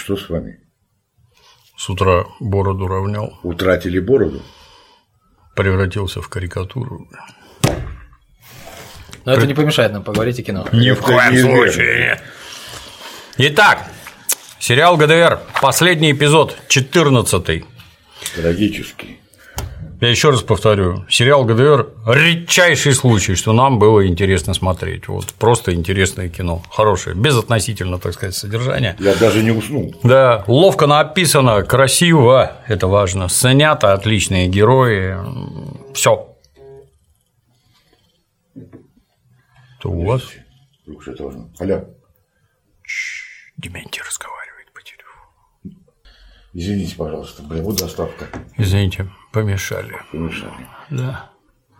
Что с вами? С утра бороду равнял. Утратили бороду? Превратился в карикатуру. Но это не помешает нам поговорить о кино. Ни в коем случае. Итак, сериал ГДР. Последний эпизод, 14-й. Трагический. Я еще раз повторю, сериал ГДР – редчайший случай, что нам было интересно смотреть. Вот просто интересное кино, хорошее, безотносительно, так сказать, содержания. Я даже не уснул. Да, ловко написано, красиво, это важно, снято, отличные герои, все. Что у вас? Что-то важно. Аля. Дементий разговаривает по телефону. Извините, пожалуйста, вот доставка. Извините, помешали. Помешали. Да.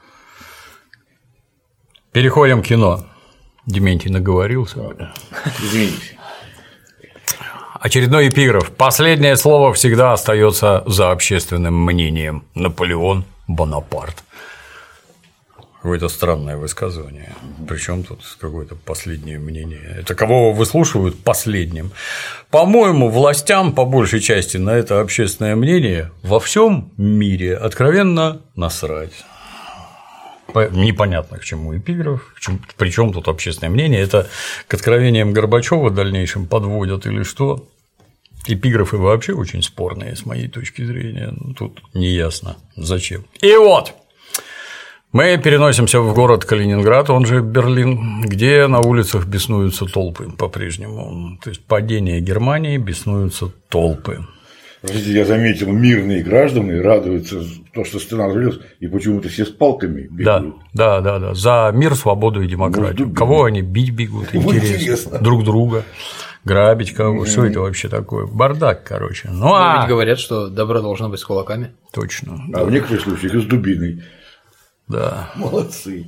Переходим к кино. Дементий наговорился. Извините. Очередной эпиграф. Последнее слово всегда остается за общественным мнением. Наполеон Бонапарт. Какое-то странное высказывание. Причем тут какое-то последнее мнение. Это кого выслушивают последним? По-моему, властям, по большей части, на это общественное мнение во всем мире откровенно насрать. Непонятно, к чему эпиграф, причем тут общественное мнение. Это к откровениям Горбачева в дальнейшем подводят или что? Эпиграфы вообще очень спорные, с моей точки зрения. Тут неясно, зачем. И вот. Мы переносимся в город Калининград, он же Берлин, где на улицах беснуются толпы по-прежнему. То есть падение Германии, беснуются толпы. Простите, я заметил, мирные граждане радуются, то, что страна развалилась, и почему-то все с палками бегут. Да. За мир, свободу и демократию. Может, кого они бить бегут? Интересно. Друг друга. Грабить кого? Что это вообще такое? Бардак, короче. Ведь говорят, что добро должно быть с кулаками. Точно. А в некоторых случаях и с дубиной. Да. Молодцы.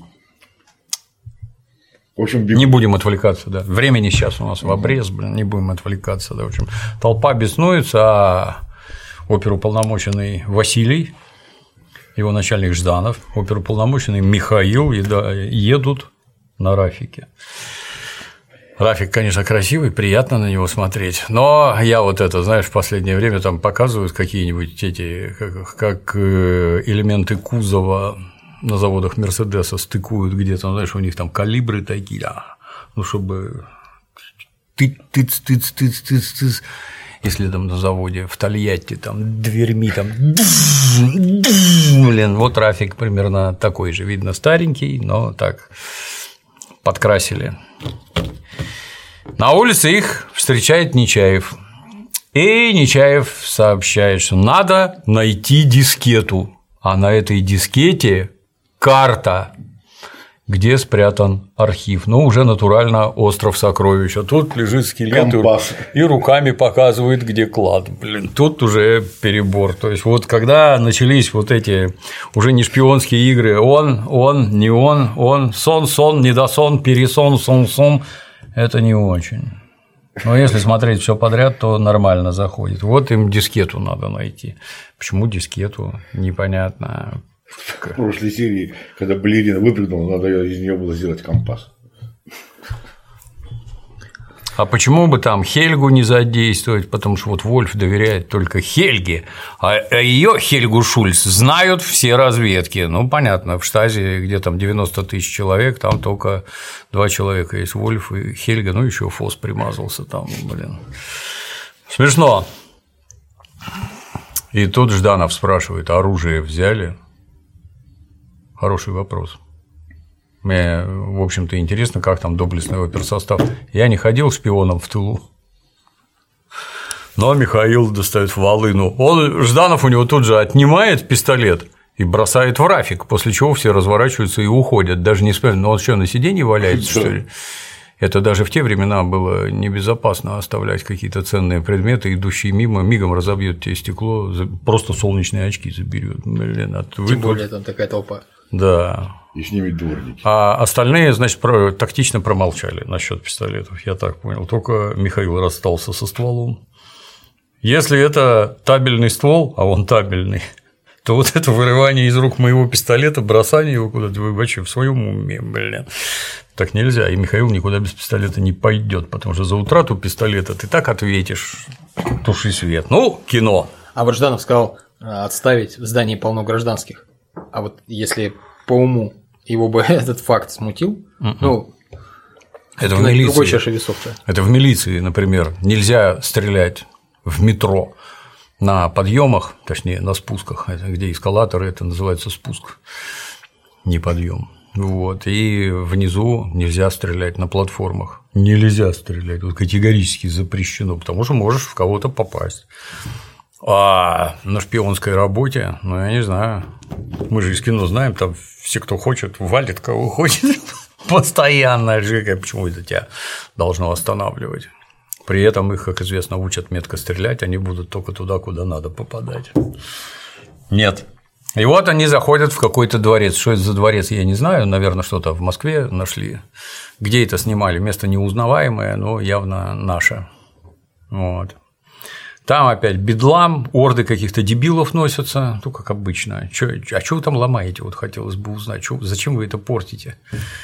В общем, не будем отвлекаться, да. Времени сейчас у нас в обрез, не будем отвлекаться, да. В общем, толпа беснуется, а оперуполномоченный Василий, его начальник Жданов, оперуполномоченный Михаил едут на Рафике. Рафик, конечно, красивый, приятно на него смотреть, но я вот это, знаешь, в последнее время там показывают какие-нибудь эти, как элементы кузова на заводах Мерседеса стыкуют где-то, знаешь, у них там калибры такие, ну, чтобы тыц, если там на заводе в Тольятти там дверьми там, блин, вот Рафик примерно такой же, видно, старенький, но так подкрасили. На улице их встречает Нечаев, и Нечаев сообщает, что надо найти дискету, а на этой дискете карта, где спрятан архив. Ну, уже натурально остров сокровищ. А тут лежит скелет и руками показывает, где клад. Блин, тут уже перебор. То есть, вот когда начались вот эти уже не шпионские игры, он, не он, сон, недосон, пересон, сон, это не очень. Но если смотреть все подряд, то нормально заходит. Вот им дискету надо найти. Почему дискету? Непонятно. В прошлой серии, когда балерина выпрыгнула, надо из нее было сделать компас. А почему бы там Хельгу не задействовать? Потому что вот Вольф доверяет только Хельге, а ее Хельгу Шульц знают все разведки. Ну, понятно, в штазе, где там 90 тысяч человек, там только 2 человека есть, Вольф и Хельга, ну, еще Фос примазался там, блин. Смешно. И тут Жданов спрашивает: оружие взяли? Хороший вопрос. Мне, в общем-то, интересно, как там доблестный оперсостав. Я не ходил шпионом в тылу, но Михаил достает волыну. Жданов у него тут же отнимает пистолет и бросает в Рафик, после чего все разворачиваются и уходят. Даже не вспомнят, он что, на сиденье валяется, что ли? Это даже в те времена было небезопасно оставлять какие-то ценные предметы, идущие мимо, мигом разобьет тебе стекло, просто солнечные очки заберет. Тем более там такая толпа. Да. И с ними дворники. А остальные, значит, тактично промолчали насчет пистолетов, я так понял. Только Михаил расстался со стволом. Если это табельный ствол, а он табельный, то вот это вырывание из рук моего пистолета, бросание его куда-то, вы вообще в своем уме, блин. Так нельзя, и Михаил никуда без пистолета не пойдет, потому что за утрату пистолета ты так ответишь, туши свет. Ну, кино. А вот Жданов сказал отставить, в здании полно гражданских. А вот если по уму его бы этот факт смутил, ну, это в милиции. Другой чаше весов-то. Это в милиции, например, нельзя стрелять в метро на подъемах, точнее на спусках, это где эскалаторы, это называется спуск, не подъем. Вот, и внизу нельзя стрелять на платформах. Нельзя стрелять, вот категорически запрещено, потому что можешь в кого-то попасть. А на шпионской работе, ну, я не знаю, мы же из кино знаем, там все, кто хочет, валит кого хочет, постоянно, почему это тебя должно останавливать? При этом их, как известно, учат метко стрелять, они будут только туда, куда надо попадать. Нет. И вот они заходят в какой-то дворец. Что это за дворец, я не знаю, наверное, что-то в Москве нашли. Где это снимали? Место неузнаваемое, но явно наше. Вот. Там опять бедлам, орды каких-то дебилов носятся, ну, как обычно. А что вы там ломаете? Вот хотелось бы узнать, зачем вы это портите?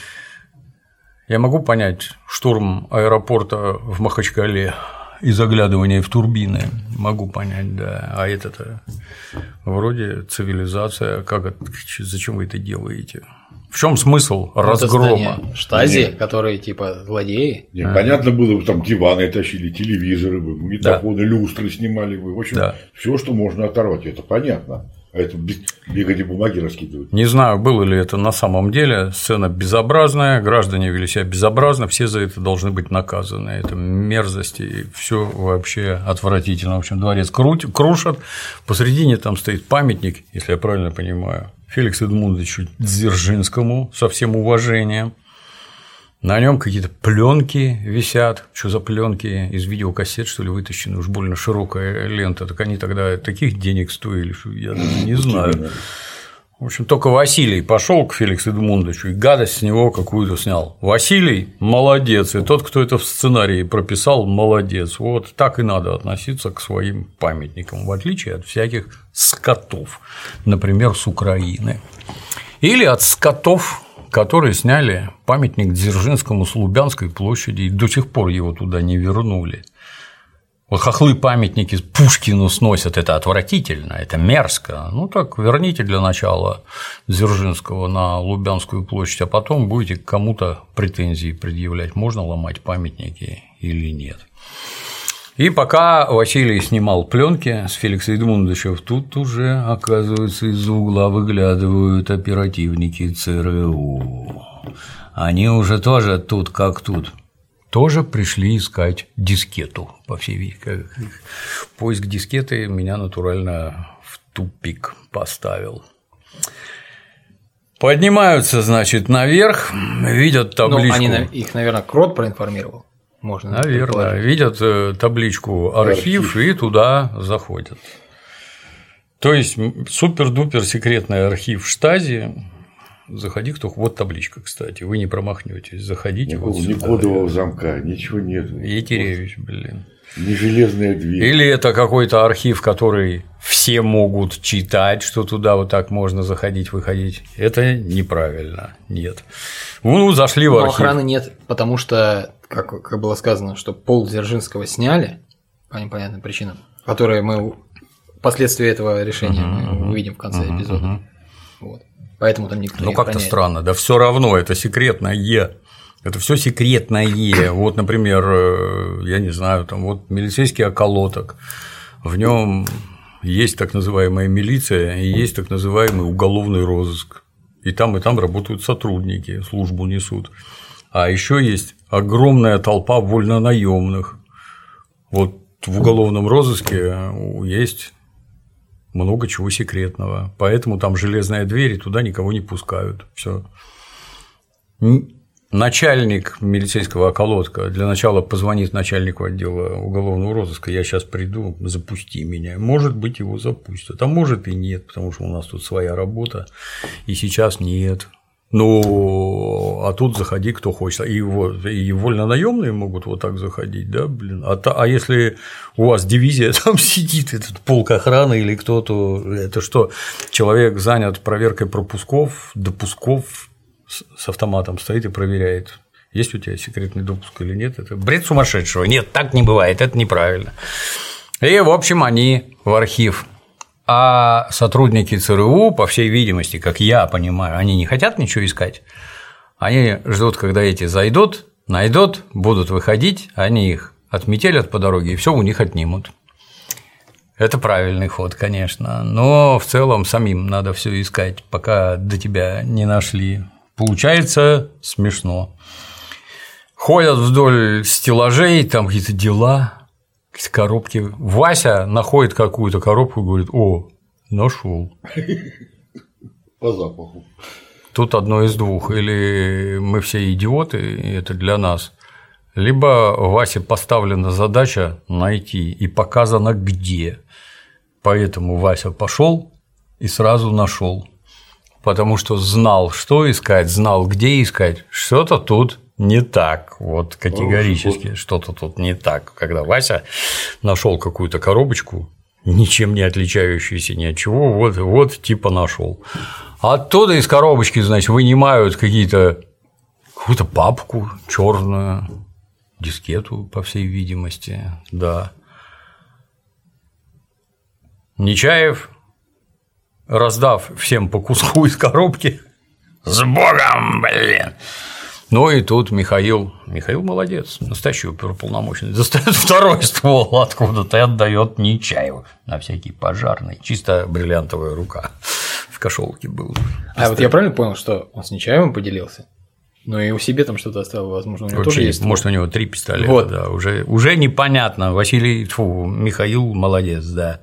Я могу понять штурм аэропорта в Махачкале и заглядывание в турбины, могу понять, да. А это-то вроде цивилизация, зачем вы это делаете? В чем смысл разгрома? Штази, которые типа злодеи. Нет, понятно было, там диваны тащили, телевизоры, магнитофоны, люстры снимали бы. В общем, все, что можно оторвать, это понятно. А это бегать и бумаги раскидывать. Не знаю, было ли это на самом деле. Сцена безобразная, граждане вели себя безобразно, все за это должны быть наказаны. Это мерзость и все вообще отвратительно. В общем, дворец крушат, посредине там стоит памятник, если я правильно понимаю, Феликсу Эдмундовичу Дзержинскому, со всем уважением. На нем какие-то пленки висят. Что за пленки? Из видеокассет, что ли, вытащены? Уж больно широкая лента. Так они тогда таких денег стоили, что я даже не знаю. В общем, только Василий пошел к Феликсу Эдмундовичу и гадость с него какую-то снял. Василий молодец, и тот, кто это в сценарии прописал, молодец. Вот так и надо относиться к своим памятникам, в отличие от всяких скотов, например, с Украины. Или от скотов, которые сняли памятник Дзержинскому с Лубянской площади, и до сих пор его туда не вернули. Вот хохлы памятники Пушкину сносят, это отвратительно, это мерзко. Ну так верните для начала Дзержинского на Лубянскую площадь, а потом будете к кому-то претензии предъявлять, можно ломать памятники или нет. И пока Василий снимал пленки с Феликса Эдмундовича, тут уже, оказывается, из-за угла выглядывают оперативники ЦРУ. Они уже тоже тут как тут. Тоже пришли искать дискету, по всей видимости. Поиск дискеты меня натурально в тупик поставил. Поднимаются, значит, наверх, видят табличку. Ну, их, наверное, Крот проинформировал. Можно, наверное, видят табличку «Архив» и туда заходят. То есть супер-дупер секретный архив Штази. Заходи, кто. Вот табличка, кстати, вы не промахнетесь. Заходите. Ни кодового замка, ничего нет. Етеревич, блин. Не железная дверь. Или это какой-то архив, который все могут читать, что туда вот так можно заходить, выходить. Это неправильно. Нет. Ну, зашли в архив. Но охраны нет, потому что, как было сказано, что пол Дзержинского сняли по непонятным причинам, которые мы последствия этого решения мы увидим в конце эпизода. Вот. Поэтому там никто не охраняет. Как-то странно. Да все равно это секретное. Это все секретное. Вот, например, я не знаю, там вот милицейский околоток, в нем есть так называемая милиция и есть так называемый уголовный розыск. И там работают сотрудники, службу несут. А еще есть огромная толпа вольнонаемных. Вот в уголовном розыске есть много чего секретного. Поэтому там железная дверь, и туда никого не пускают. Все. Начальник милицейского околотка для начала позвонит начальнику отдела уголовного розыска, я сейчас приду, запусти меня. Может быть, его запустят, а может и нет, потому что у нас тут своя работа, и сейчас нет. Ну, а тут заходи кто хочет. И вольнонаемные могут вот так заходить, да, блин. А если у вас дивизия там сидит, этот полк охраны или кто-то, это что, человек занят проверкой пропусков, допусков, с автоматом стоит и проверяет, есть у тебя секретный допуск или нет. Это бред сумасшедшего. Нет, так не бывает, это неправильно. И, в общем, они в архив. А сотрудники ЦРУ, по всей видимости, как я понимаю, они не хотят ничего искать. Они ждут, когда эти зайдут, найдут, будут выходить, они их отметелят по дороге и все у них отнимут. Это правильный ход, конечно, но в целом самим надо все искать, пока до тебя не нашли. Получается смешно. Ходят вдоль стеллажей, там какие-то дела. Коробки. Вася находит какую-то коробку и говорит: о, нашел. По запаху. Тут одно из двух. Или мы все идиоты, и это для нас, либо Васе поставлена задача найти и показано где. Поэтому Вася пошел и сразу нашел. Потому что знал, что искать, знал, где искать. Что-то тут не так, вот категорически, что-то тут не так. Когда Вася нашел какую-то коробочку, ничем не отличающуюся ни от чего, вот типа нашел. Оттуда из коробочки, значит, вынимают какую-то папку черную, дискету, по всей видимости, да. Нечаев, раздав всем по куску из коробки, с Богом, блин. Ну и тут Михаил молодец, настоящий оперуполномоченный, достает второй ствол откуда-то и отдает Нечаеву на всякий пожарный, чисто бриллиантовая рука в кошелке был. А вот я правильно понял, что он с Нечаевым поделился? Ну и у себя там что-то оставил, возможно, у него тоже есть. Может, у него 3 пистолета, вот. Да, уже непонятно. Михаил молодец, да.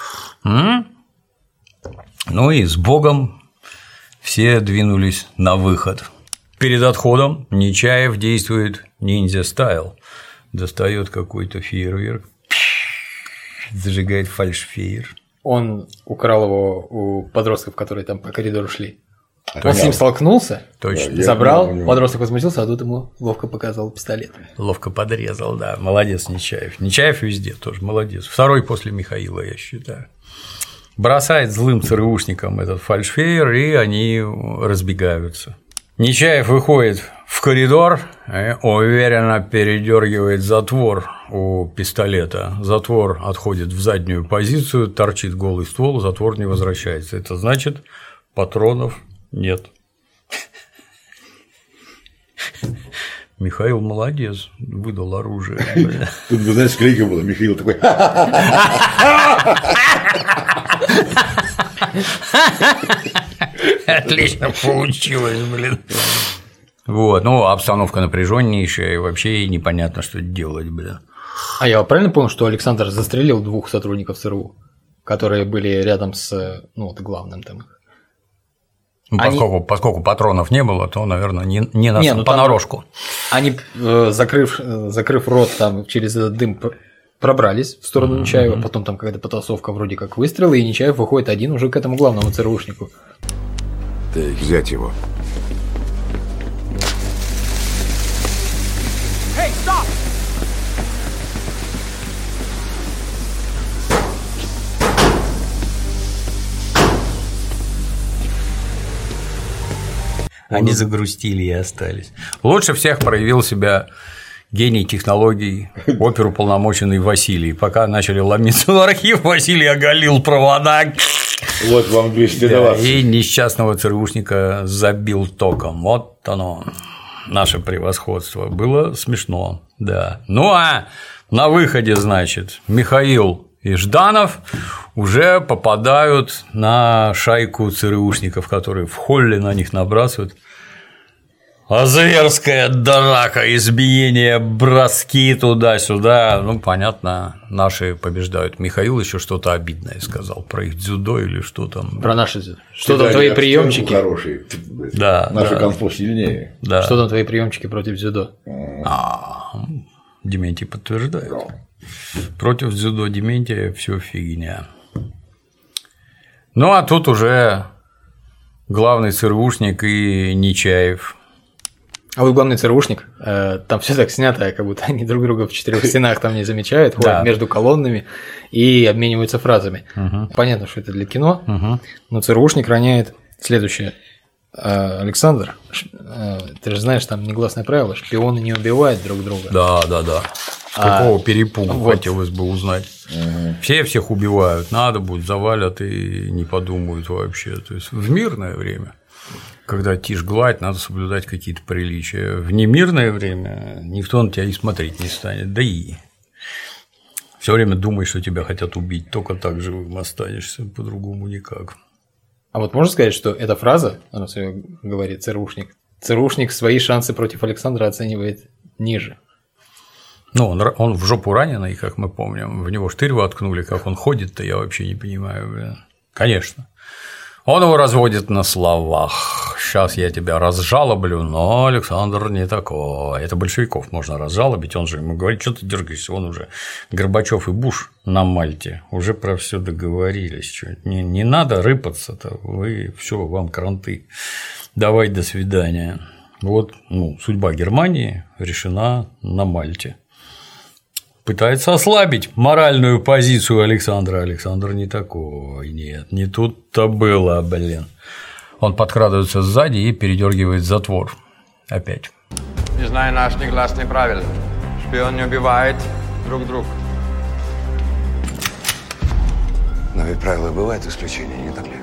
Ну и с Богом все двинулись на выход. Перед отходом Нечаев действует ниндзя-стайл, достает какой-то фейерверк, зажигает фальшфейер. Он украл его у подростков, которые там по коридору шли. Он с ним столкнулся, точно. забрал, подросток возмутился, а тут ему ловко показал пистолет. Ловко подрезал, да, молодец Нечаев. Нечаев везде тоже молодец. Второй после Михаила, я считаю. Бросает злым ЦРУшникам этот фальшфейер, и они разбегаются. Нечаев выходит в коридор и уверенно передергивает затвор у пистолета. Затвор отходит в заднюю позицию, торчит голый ствол, затвор не возвращается. Это значит, патронов нет. Михаил молодец, выдал оружие. Тут, вы знаете, склейка была, Михаил такой. Отлично получилось, блин. Вот, ну, обстановка напряженнейшая, и вообще непонятно, что делать, блин. А я правильно понял, что Александр застрелил 2 сотрудников ЦРУ, которые были рядом с, главным там? Ну, поскольку патронов не было, то, наверное, не понарошку. Они, закрыв рот там через этот дым, пробрались в сторону Нечаева, потом там какая-то потасовка, вроде как выстрелы, и Нечаев выходит один уже к этому главному ЦРУшнику. Так, взять его. Hey, stop! Они загрустили и остались. Лучше всех проявил себя гений технологий, оперуполномоченный Василий. Пока начали ломиться в архив, Василий оголил провода. Вот вам 220. И несчастного ЦРУшника забил током. Вот оно, наше превосходство. Было смешно, да. Ну а на выходе, значит, Михаил и Жданов уже попадают на шайку ЦРУшников, которые в холле на них набрасывают. А зверская драка, избиение, броски туда-сюда. Ну, понятно, наши побеждают. Михаил еще что-то обидное сказал про их дзюдо или что там. Про наши дзюдо. Что там твои приемчики? Хорошие. Да. Наши конфо сильнее. Да. Что там твои приемчики против дзюдо? Дементий подтверждает. Против дзюдо Дементия все фигня. Ну а тут уже главный ЦРУшник и Нечаев. А вот главный ЦРУшник, там все так снято, как будто они друг друга в 4 стенах там не замечают, ходят между колоннами и обмениваются фразами. Понятно, что это для кино, но ЦРУшник роняет следующее. Александр, ты же знаешь, там негласное правило, шпионы не убивают друг друга. Да. Какого перепугу хотелось бы узнать. Все всех убивают, надо будет, завалят и не подумают вообще. То есть в мирное время, когда тишь гладь, надо соблюдать какие-то приличия. В немирное время никто на тебя и смотреть не станет. Да и все время думаешь, что тебя хотят убить, только так живым останешься, по-другому никак. А вот можно сказать, что эта фраза, она все говорит ЦРУшник, ЦРУшник свои шансы против Александра оценивает ниже. Ну, он в жопу раненый, как мы помним, в него штырь воткнули, как он ходит-то, я вообще не понимаю, блин. Конечно. Он его разводит на словах. Сейчас я тебя разжалоблю, но Александр не такой. Это большевиков можно разжалобить, он же ему говорит, что ты дергаешься, он уже Горбачев и Буш на Мальте уже про все договорились. Что не надо рыпаться-то, вы все, вам кранты. Давай, до свидания. Вот, судьба Германии решена на Мальте. Пытается ослабить моральную позицию Александра. Александр не такой, нет, не тут-то было, блин. Он подкрадывается сзади и передергивает затвор. Опять. Не знаю наш негласный правил. Шпион не убивает друг друга. Но ведь правила бывают исключения, не так ли?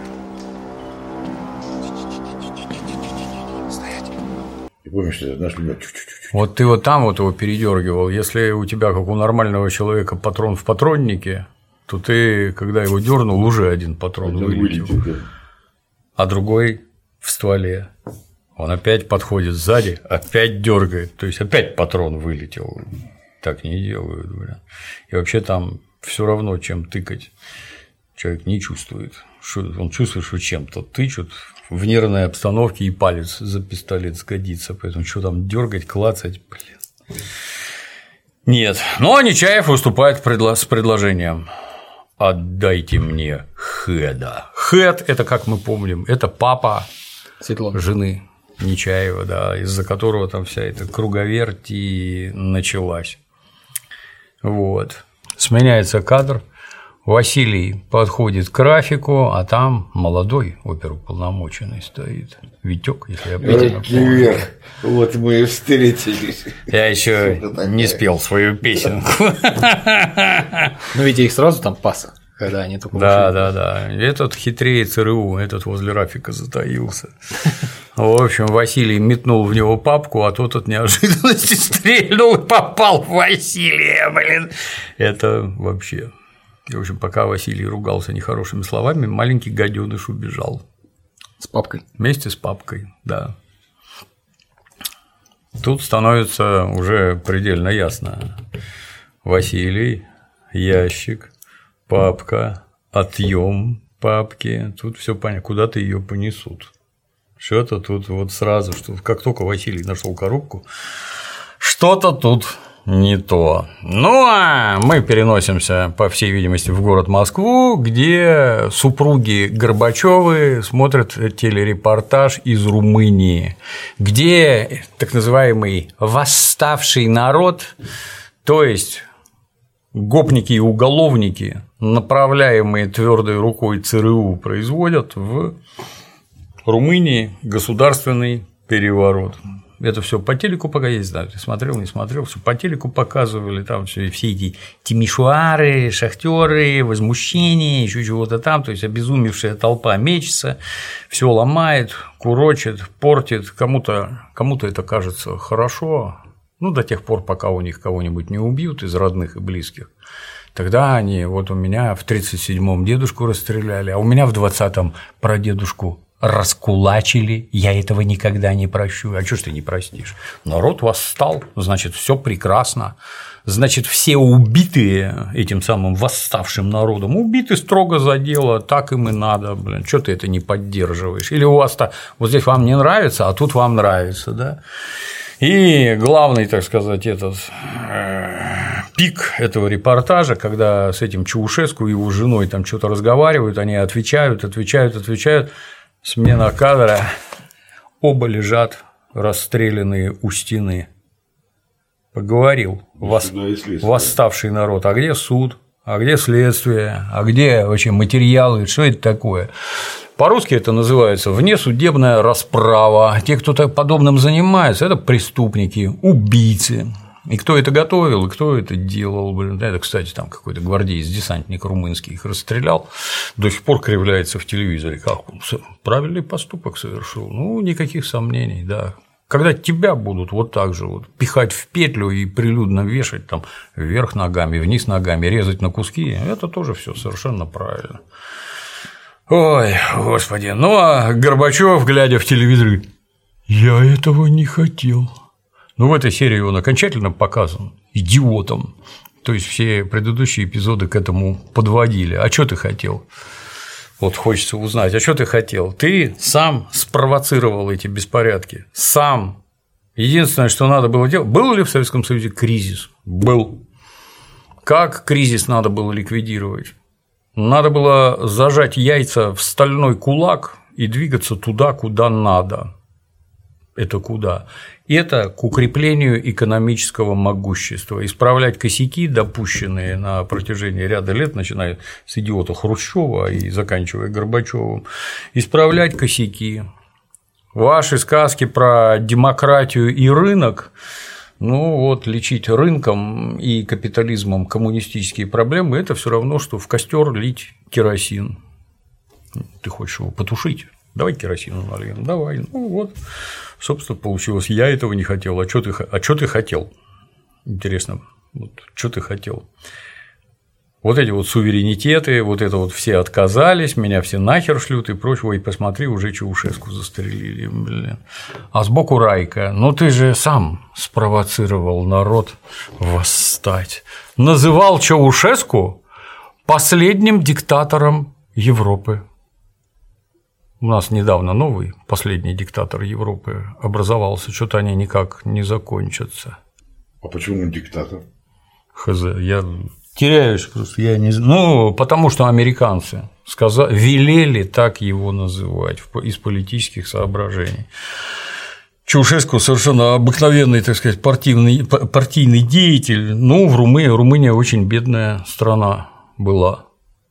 Помнишь, наш любимый. Вот ты вот там вот его передергивал. Если у тебя, как у нормального человека, патрон в патроннике, то ты, когда его дернул, уже один патрон вылетел, а другой в стволе. Он опять подходит сзади, опять дергает, то есть опять патрон вылетел. Так не делают, блин. И вообще там все равно, чем тыкать, человек не чувствует. Он чувствует, что чем-то тычут в нервной обстановке, и палец за пистолет сгодится, поэтому что там дергать, клацать, блин. Нет. Но Нечаев выступает с предложением: отдайте мне Хеда. Хед – это, как мы помним, это папа Светлана. Жены Нечаева, да, из-за которого там вся эта круговерть и началась. Вот. Сменяется кадр. Василий подходит к Рафику, а там молодой оперуполномоченный стоит. Витёк, если я правильно помню. Вот мы и встретились. Я еще не спел свою песенку. Ну, видите, их сразу там паса, когда они только Да. Этот хитрее ЦРУ, этот возле Рафика затаился. В общем, Василий метнул в него папку, а тот от неожиданности стрельнул и попал в Василия, блин. Это вообще. И, в общем, пока Василий ругался нехорошими словами, маленький гаденыш убежал. С папкой. Вместе с папкой, да. Тут становится уже предельно ясно. Василий, ящик, папка, отъем папки. Тут все понятно, куда-то ее понесут. Что-то тут вот сразу, что как только Василий нашел коробку, что-то тут не то. Ну, а мы переносимся, по всей видимости, в город Москву, где супруги Горбачёвы смотрят телерепортаж из Румынии, где так называемый восставший народ, то есть гопники и уголовники, направляемые твердой рукой ЦРУ, производят в Румынии государственный переворот. Это все по телеку пока есть, да, ты смотрел, не смотрел, все по телеку показывали, там все эти тимишуары, шахтеры, возмущения, еще чего-то там, то есть обезумевшая толпа мечется, все ломает, курочит, портит, кому-то это кажется хорошо, ну, до тех пор, пока у них кого-нибудь не убьют из родных и близких. Тогда они, вот у меня в 37-м дедушку расстреляли, а у меня в 20-м прадедушку раскулачили, я этого никогда не прощу. А что ж ты не простишь? Народ восстал, значит, все прекрасно. Значит, все убитые этим самым восставшим народом убиты строго за дело, так им и надо, блин, что ты это не поддерживаешь? Или у вас-то вот здесь вам не нравится, а тут вам нравится, да? И главный, так сказать, этот пик этого репортажа, когда с этим Чаушеску и его женой там что-то разговаривают, они отвечают. Смена кадра. Оба лежат, расстрелянные у стены. Поговорил восставший народ. А где суд? А где следствие? А где вообще материалы? Что это такое? По-русски это называется внесудебная расправа. Те, кто подобным занимается, это преступники, убийцы. И кто это готовил, и кто это делал, это, кстати, там какой-то гвардеец-десантник румынский их расстрелял, до сих пор кривляется в телевизоре, как он правильный поступок совершил, ну, никаких сомнений, да. Когда тебя будут вот так же вот пихать в петлю и прилюдно вешать там вверх ногами, вниз ногами, резать на куски, это тоже все совершенно правильно. Ой, господи, ну а Горбачев, глядя в телевизор, я этого не хотел. Ну, в этой серии он окончательно показан идиотом. То есть все предыдущие эпизоды к этому подводили. А что ты хотел? Вот хочется узнать, а что ты хотел? Ты сам спровоцировал эти беспорядки. Сам. Единственное, что надо было делать. Был ли в Советском Союзе кризис? Был. Как кризис надо было ликвидировать? Надо было зажать яйца в стальной кулак и двигаться туда, куда надо. Это куда? Это к укреплению экономического могущества, исправлять косяки, допущенные на протяжении ряда лет, начиная с идиота Хрущева и заканчивая Горбачевым, исправлять косяки. Ваши сказки про демократию и рынок, ну вот лечить рынком и капитализмом коммунистические проблемы – это все равно, что в костер лить керосин. Ты хочешь его потушить? Давай керосину нальем, давай. Ну вот, собственно, получилось. Я этого не хотел. А что ты хотел? Интересно, вот, что ты хотел? Вот эти вот суверенитеты, вот это вот все отказались, меня все нахер шлют и прочего, и посмотри, уже Чаушеску застрелили, блин. А сбоку Райка, ну ты же сам спровоцировал народ восстать. Называл Чаушеску последним диктатором Европы. У нас недавно новый, последний диктатор Европы образовался, что-то они никак не закончатся. А почему он диктатор? Хз, я теряюсь просто, я не знаю. Ну, потому что американцы велели так его называть из политических соображений. Чаушеску совершенно обыкновенный, так сказать, партийный деятель. Ну, в Румыния очень бедная страна была.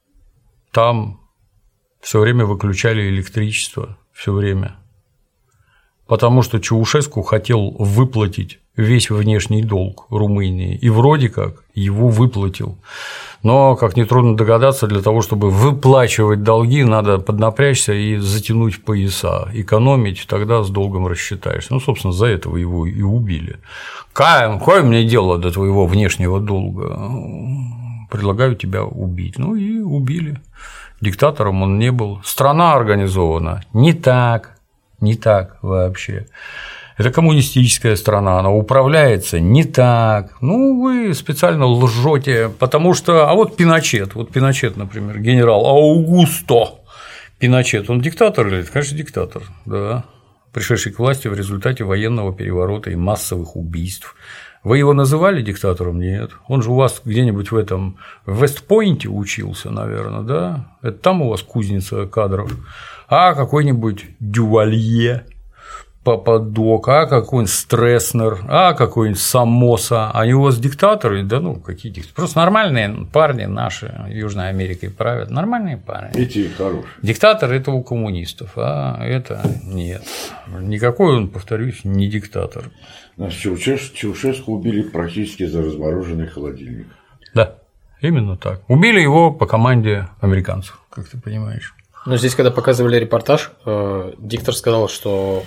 Там все время выключали электричество, все время. Потому что Чаушеску хотел выплатить весь внешний долг Румынии, и вроде как его выплатил. Но, как нетрудно догадаться, для того, чтобы выплачивать долги, надо поднапрячься и затянуть пояса, экономить, тогда с долгом рассчитаешься. Ну, собственно, за этого его и убили. Какое мне дело до твоего внешнего долга? Предлагаю тебя убить. Ну и убили. Диктатором он не был. Страна организована не так вообще. Это коммунистическая страна, она управляется не так. Ну, вы специально лжете, потому что. А вот Пиночет, например, генерал Аугусто Пиночет, он диктатор или? Конечно, диктатор, да. Пришедший к власти в результате военного переворота и массовых убийств. Вы его называли диктатором? Нет. Он же у вас где-нибудь в Вестпойнте учился, наверное, да? Это там у вас кузница кадров. А какой-нибудь Дювалье, Пападок, а какой-нибудь Стресснер, а какой-нибудь Самоса. Они у вас диктаторы? Да ну, какие диктаторы? Просто нормальные парни наши Южной Америкой правят. Нормальные парни. Эти хорошие. Диктатор – это у коммунистов, а это нет. Никакой он, повторюсь, не диктатор. Значит, Чаушеску убили практически за размороженный холодильник. Да, именно так. Убили его по команде американцев, как ты понимаешь. Но здесь, когда показывали репортаж, диктор сказал, что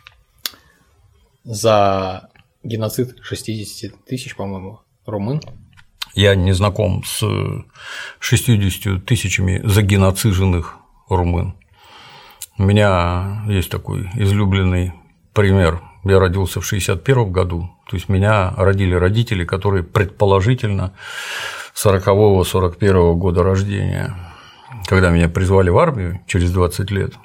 за геноцид 60 тысяч, по-моему, румын. Я не знаком с 60 тысячами загеноциженных румын. У меня есть такой излюбленный пример. Я родился в 1961 году, то есть меня родили родители, которые предположительно 40-41 года рождения. Когда меня призвали в армию через 20 лет,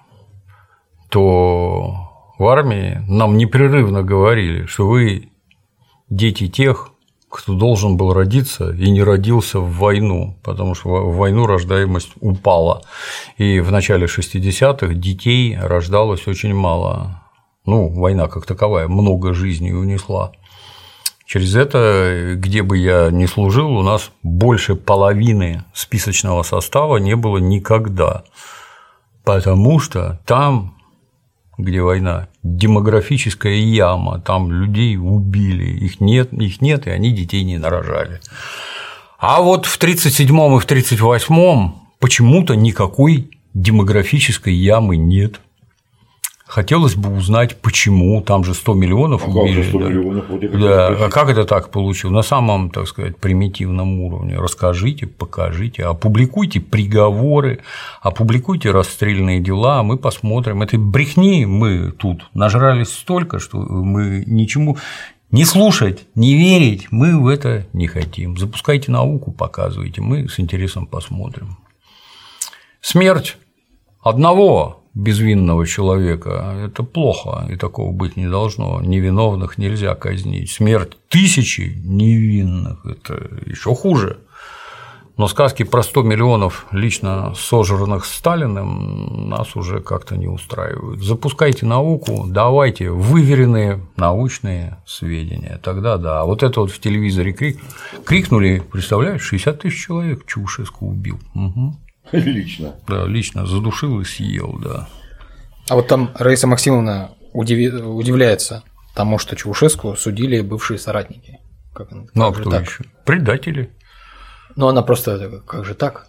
то в армии нам непрерывно говорили, что вы дети тех, кто должен был родиться и не родился в войну, потому что в войну рождаемость упала, и в начале 60-х детей рождалось очень мало. Ну, война как таковая много жизней унесла. Через это, где бы я ни служил, у нас больше половины списочного состава не было никогда, потому что там, где война, демографическая яма, там людей убили, их нет, и они детей не нарожали. А вот в 1937-м и в 1938-м почему-то никакой демографической ямы нет. Хотелось бы узнать, почему, там же 100 миллионов убили. 100 миллионов? Да, а как это так получилось? На самом, так сказать, примитивном уровне. Расскажите, покажите, опубликуйте приговоры, опубликуйте расстрельные дела, мы посмотрим. Этой брехни мы тут нажрались столько, что мы ничему не слушать, не верить мы в это не хотим. Запускайте науку, показывайте, мы с интересом посмотрим. Смерть одного безвинного человека – это плохо, и такого быть не должно. Невиновных нельзя казнить. Смерть тысячи невинных – это еще хуже. Но сказки про 100 миллионов лично сожранных Сталиным нас уже как-то не устраивают. Запускайте науку, давайте выверенные научные сведения. Тогда да. А вот это вот в телевизоре крикнули, представляешь, 60 тысяч человек Чаушеску убил. Угу. Лично. Да, лично задушил и съел, да. А вот там Раиса Максимовна удивляется тому, что Чаушеску судили бывшие соратники. Ну а кто еще? Предатели. Ну она просто, как же так?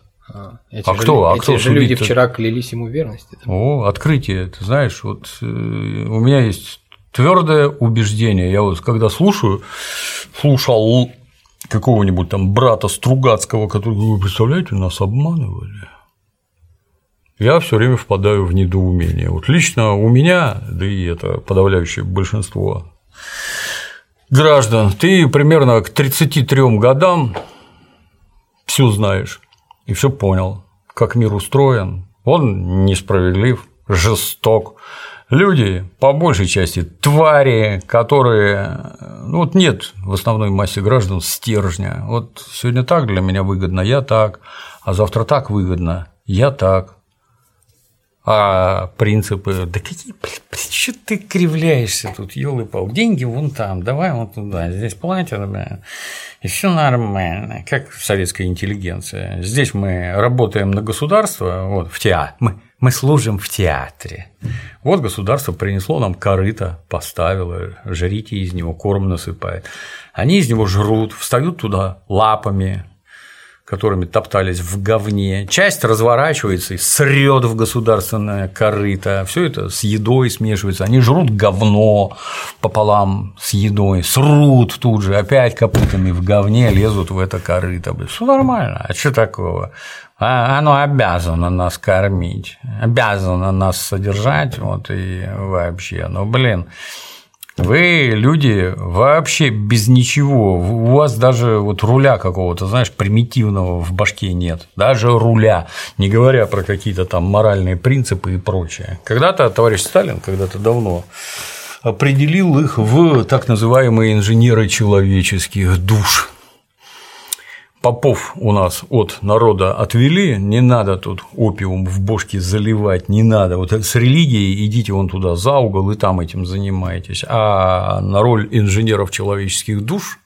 Эти же люди вчера клялись ему в верности. О, открытие, ты знаешь, вот у меня есть твердое убеждение. Я вот когда слушал какого-нибудь там брата Стругацкого, который, вы представляете, нас обманывали. Я все время впадаю в недоумение. Вот лично у меня, да и это подавляющее большинство граждан, ты примерно к 33 годам все знаешь и все понял, как мир устроен. Он несправедлив, жесток. Люди, по большей части, твари, которые… Ну, вот нет в основной массе граждан стержня. Вот сегодня так для меня выгодно, я так, а завтра так выгодно, я так. А принципы… Да какие… Что ты кривляешься тут, ёлы-пал? Деньги вон там, давай вот туда, здесь платят, да, и все нормально, как советская интеллигенция. Здесь мы работаем на государство, вот, в театре. Мы служим в театре. Вот государство принесло нам корыто, поставило, жрите из него, корм насыпает. Они из него жрут, встают туда лапами, которыми топтались в говне. Часть разворачивается и срет в государственное корыто. Все это с едой смешивается. Они жрут говно пополам с едой, срут тут же, опять копытами в говне лезут в это корыто. Все нормально. А что такого? Оно обязано нас кормить, обязано нас содержать, вот и вообще. Но, блин, вы, люди, вообще без ничего, у вас даже вот руля какого-то, знаешь, примитивного в башке нет, даже руля, не говоря про какие-то там моральные принципы и прочее. Когда-то товарищ Сталин, когда-то давно, определил их в так называемые инженеры человеческих душ. Попов у нас от народа отвели, не надо тут опиум в бошке заливать, не надо. Вот с религией идите вон туда за угол и там этим занимаетесь. А на роль инженеров человеческих душ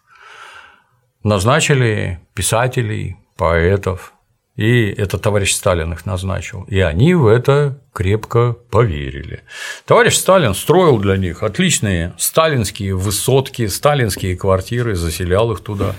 назначили писателей, поэтов. И это товарищ Сталин их назначил. И они в это крепко поверили. Товарищ Сталин строил для них отличные сталинские высотки, сталинские квартиры, заселял их туда.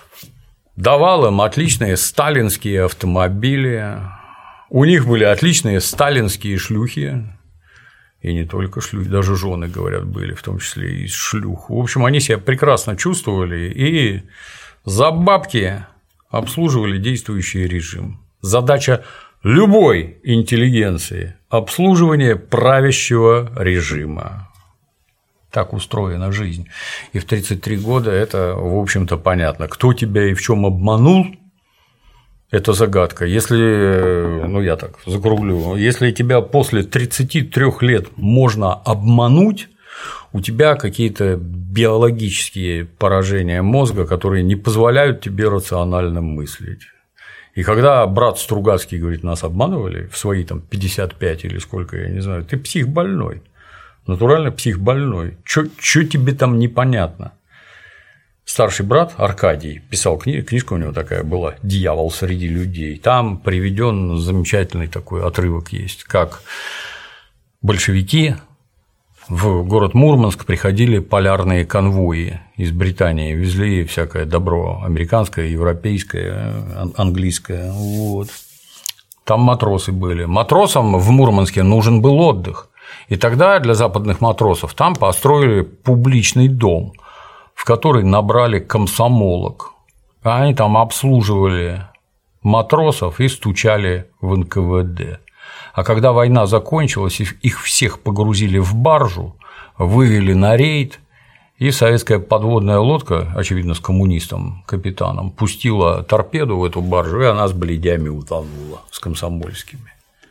Давал им отличные сталинские автомобили, у них были отличные сталинские шлюхи, и не только шлюхи, даже жены, говорят, были, в том числе и шлюх. В общем, они себя прекрасно чувствовали и за бабки обслуживали действующий режим. Задача любой интеллигенции – обслуживание правящего режима. Так устроена жизнь. И в 33 года это, в общем-то, понятно. Кто тебя и в чем обманул, это загадка. Если, ну я так закруглю, если тебя после 33 лет можно обмануть, у тебя какие-то биологические поражения мозга, которые не позволяют тебе рационально мыслить. И когда брат Стругацкий говорит, нас обманывали в свои там 55 или сколько, я не знаю, ты психбольной, натурально психбольной, чё тебе там непонятно? Старший брат Аркадий писал книжка у него такая была «Дьявол среди людей». Там приведен замечательный такой отрывок есть, как большевики в город Мурманск приходили полярные конвои из Британии, везли всякое добро американское, европейское, английское. Вот. Там матросы были. Матросам в Мурманске нужен был отдых. И тогда для западных матросов там построили публичный дом, в который набрали комсомолок. Они там обслуживали матросов и стучали в НКВД. А когда война закончилась, их всех погрузили в баржу, вывели на рейд, и советская подводная лодка, очевидно, с коммунистом, капитаном, пустила торпеду в эту баржу, и она с бледями утонула с комсомольскими.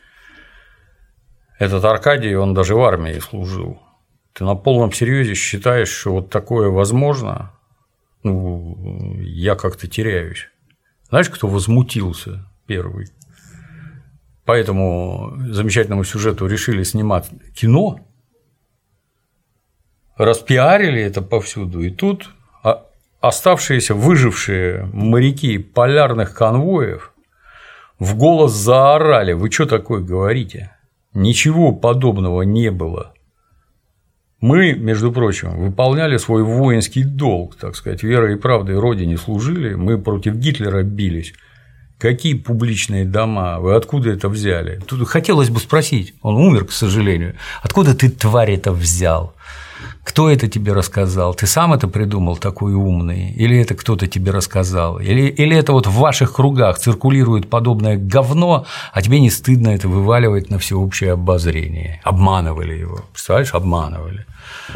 Этот Аркадий, он даже в армии служил. Ты на полном серьезе считаешь, что вот такое возможно? Ну, я как-то теряюсь. Знаешь, кто возмутился первый? По этому замечательному сюжету решили снимать кино, распиарили это повсюду, и тут оставшиеся выжившие моряки полярных конвоев в голос заорали: вы что такое говорите? Ничего подобного не было. Мы, между прочим, выполняли свой воинский долг, так сказать, верой и правдой Родине служили, мы против Гитлера бились. Какие публичные дома? Вы откуда это взяли? Тут хотелось бы спросить, он умер, к сожалению, откуда ты, тварь, это взял? Кто это тебе рассказал? Ты сам это придумал, такой умный? Или это кто-то тебе рассказал? Или это вот в ваших кругах циркулирует подобное говно, а тебе не стыдно это вываливать на всеобщее обозрение? Обманывали его, представляешь, обманывали.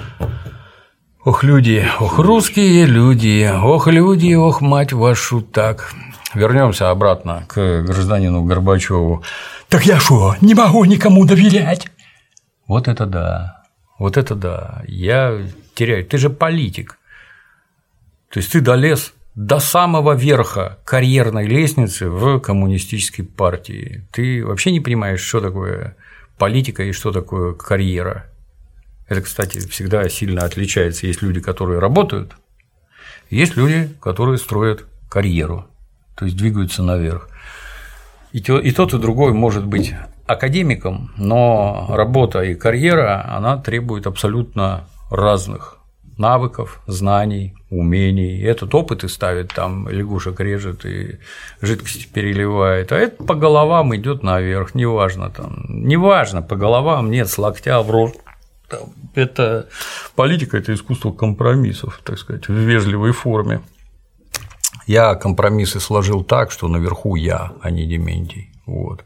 Ох, люди, ох, русские люди, ох, мать вашу, так. Вернемся обратно к гражданину Горбачеву. Так я что, не могу никому доверять? Вот это да. Вот это да. Я теряю. Ты же политик. То есть ты долез до самого верха карьерной лестницы в коммунистической партии. Ты вообще не понимаешь, что такое политика и что такое карьера. Это, кстати, всегда сильно отличается. Есть люди, которые работают, есть люди, которые строят карьеру, то есть двигаются наверх. И тот, и другой может быть академиком, но работа и карьера, она требует абсолютно разных навыков, знаний, умений. Этот опыт и ставит, там лягушек режет и жидкости переливает, а это по головам идет наверх, неважно, по головам, нет, с локтя в рот. Это политика, это искусство компромиссов, так сказать, в вежливой форме. Я компромиссы сложил так, что наверху я, а не Дементий. Вот.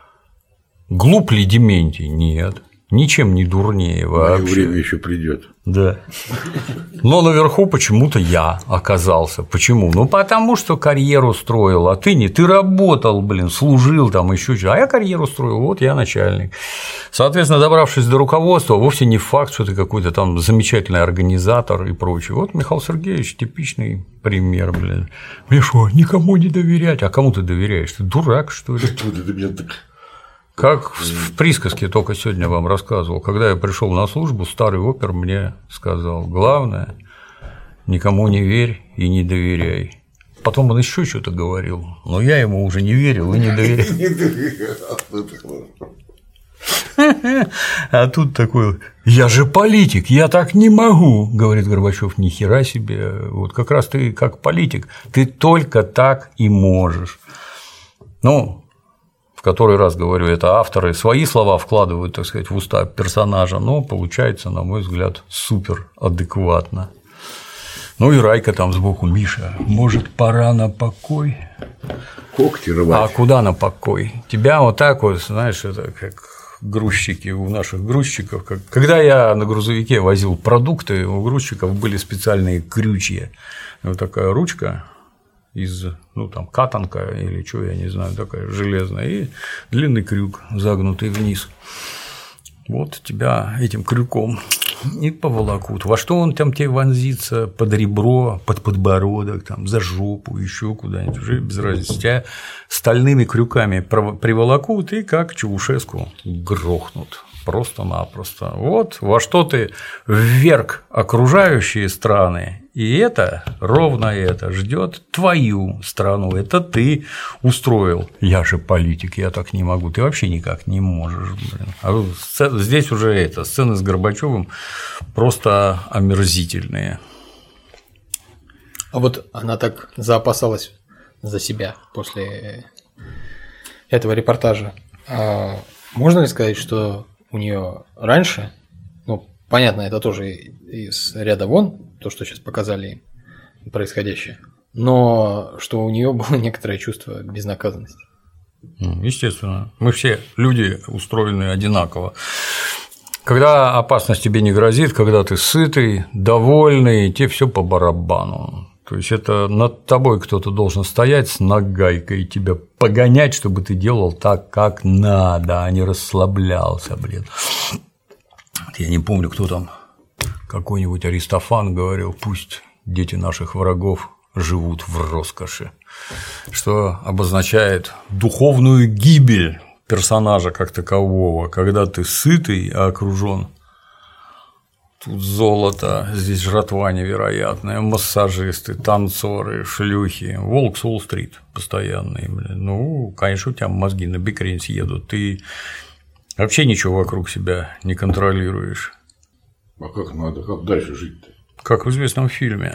Глуп ли Дементий? Нет. Ничем не дурнее вообще. Мое время еще придет. Да. Но наверху почему-то я оказался. Почему? Ну, потому что карьеру строил, а ты не. Ты работал, служил там еще что-то. А я карьеру строил, вот я начальник. Соответственно, добравшись до руководства, вовсе не факт, что ты какой-то там замечательный организатор и прочее. Вот Михаил Сергеевич типичный пример, Мне что, никому не доверять? А кому ты доверяешь? Ты дурак, что ли? Как в присказке только сегодня вам рассказывал, когда я пришел на службу, старый опер мне сказал: главное, никому не верь и не доверяй. Потом он еще что-то говорил, но я ему уже не верил и не доверял. А тут такой: я же политик, я так не могу, говорит Горбачев. Ни хера себе, вот как раз ты как политик, ты только так и можешь. Ну, в который раз говорю, это авторы свои слова вкладывают, так сказать, в уста персонажа, но получается, на мой взгляд, супер адекватно. Ну и Райка там сбоку: Миша, может, пора на покой? Когти рвать. А куда на покой? Тебя вот так вот, знаешь, это как грузчики у наших грузчиков. Когда я на грузовике возил продукты, у грузчиков были специальные крючья. Вот такая ручка из, там, катанка или что, я не знаю, такая железная, и длинный крюк, загнутый вниз. Вот тебя этим крюком и поволокут. Во что он там тебе вонзится? Под ребро, под подбородок, там, за жопу, еще куда-нибудь, уже без разницы. Тебя стальными крюками приволокут и как Чаушеску грохнут. Просто-напросто. Вот во что ты вверг окружающие страны, и это, ровно это, ждет твою страну. Это ты устроил. Я же политик, я так не могу. Ты вообще никак не можешь. Блин. А здесь уже это, сцены с Горбачевым просто омерзительные. А вот она так заопасалась за себя после этого репортажа. Можно ли сказать, что у нее раньше, ну, понятно, это тоже из ряда вон, то, что сейчас показали происходящее, но что у нее было некоторое чувство безнаказанности? Естественно. Мы все люди устроены одинаково. Когда опасность тебе не грозит, когда ты сытый, довольный, тебе все по барабану. То есть это над тобой кто-то должен стоять с нагайкой и тебя погонять, чтобы ты делал так, как надо, а не расслаблялся, блин. Я не помню, кто там, какой-нибудь Аристофан говорил, пусть дети наших врагов живут в роскоши, что обозначает духовную гибель персонажа как такового, когда ты сытый, а окружен. Тут золото, здесь жратва невероятная, массажисты, танцоры, шлюхи, волк с Уолл-стрит постоянный, блин. Ну, конечно, у тебя мозги на бекрень съедут, ты вообще ничего вокруг себя не контролируешь. А как надо, как дальше жить-то? Как в известном фильме.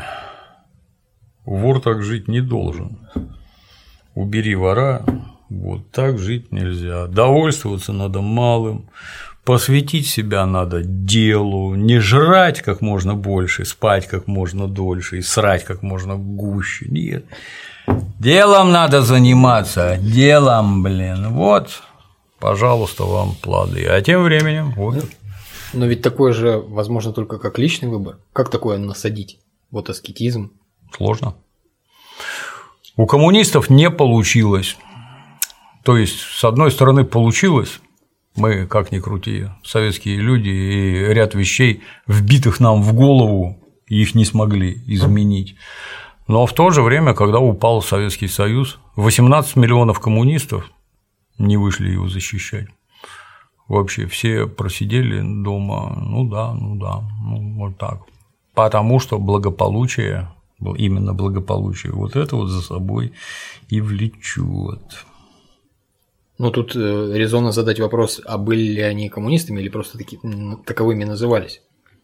Вор так жить не должен. Убери вора, вот так жить нельзя. Довольствоваться надо малым. Посвятить себя надо делу, не жрать как можно больше, спать как можно дольше и срать как можно гуще. Нет. Делом надо заниматься, делом, блин. Вот, пожалуйста, вам плоды. А тем временем вот. Но ведь такое же возможно только как личный выбор. Как такое насадить? Вот аскетизм. Сложно. У коммунистов не получилось. То есть, с одной стороны, получилось. Мы, как ни крути, советские люди, и ряд вещей, вбитых нам в голову, их не смогли изменить. Но в то же время, когда упал Советский Союз, 18 миллионов коммунистов не вышли его защищать. Вообще все просидели дома, ну да, вот так. Потому что благополучие, именно благополучие, вот это вот за собой и влечет. Ну, тут резонно задать вопрос, а были ли они коммунистами или просто таковыми назывались?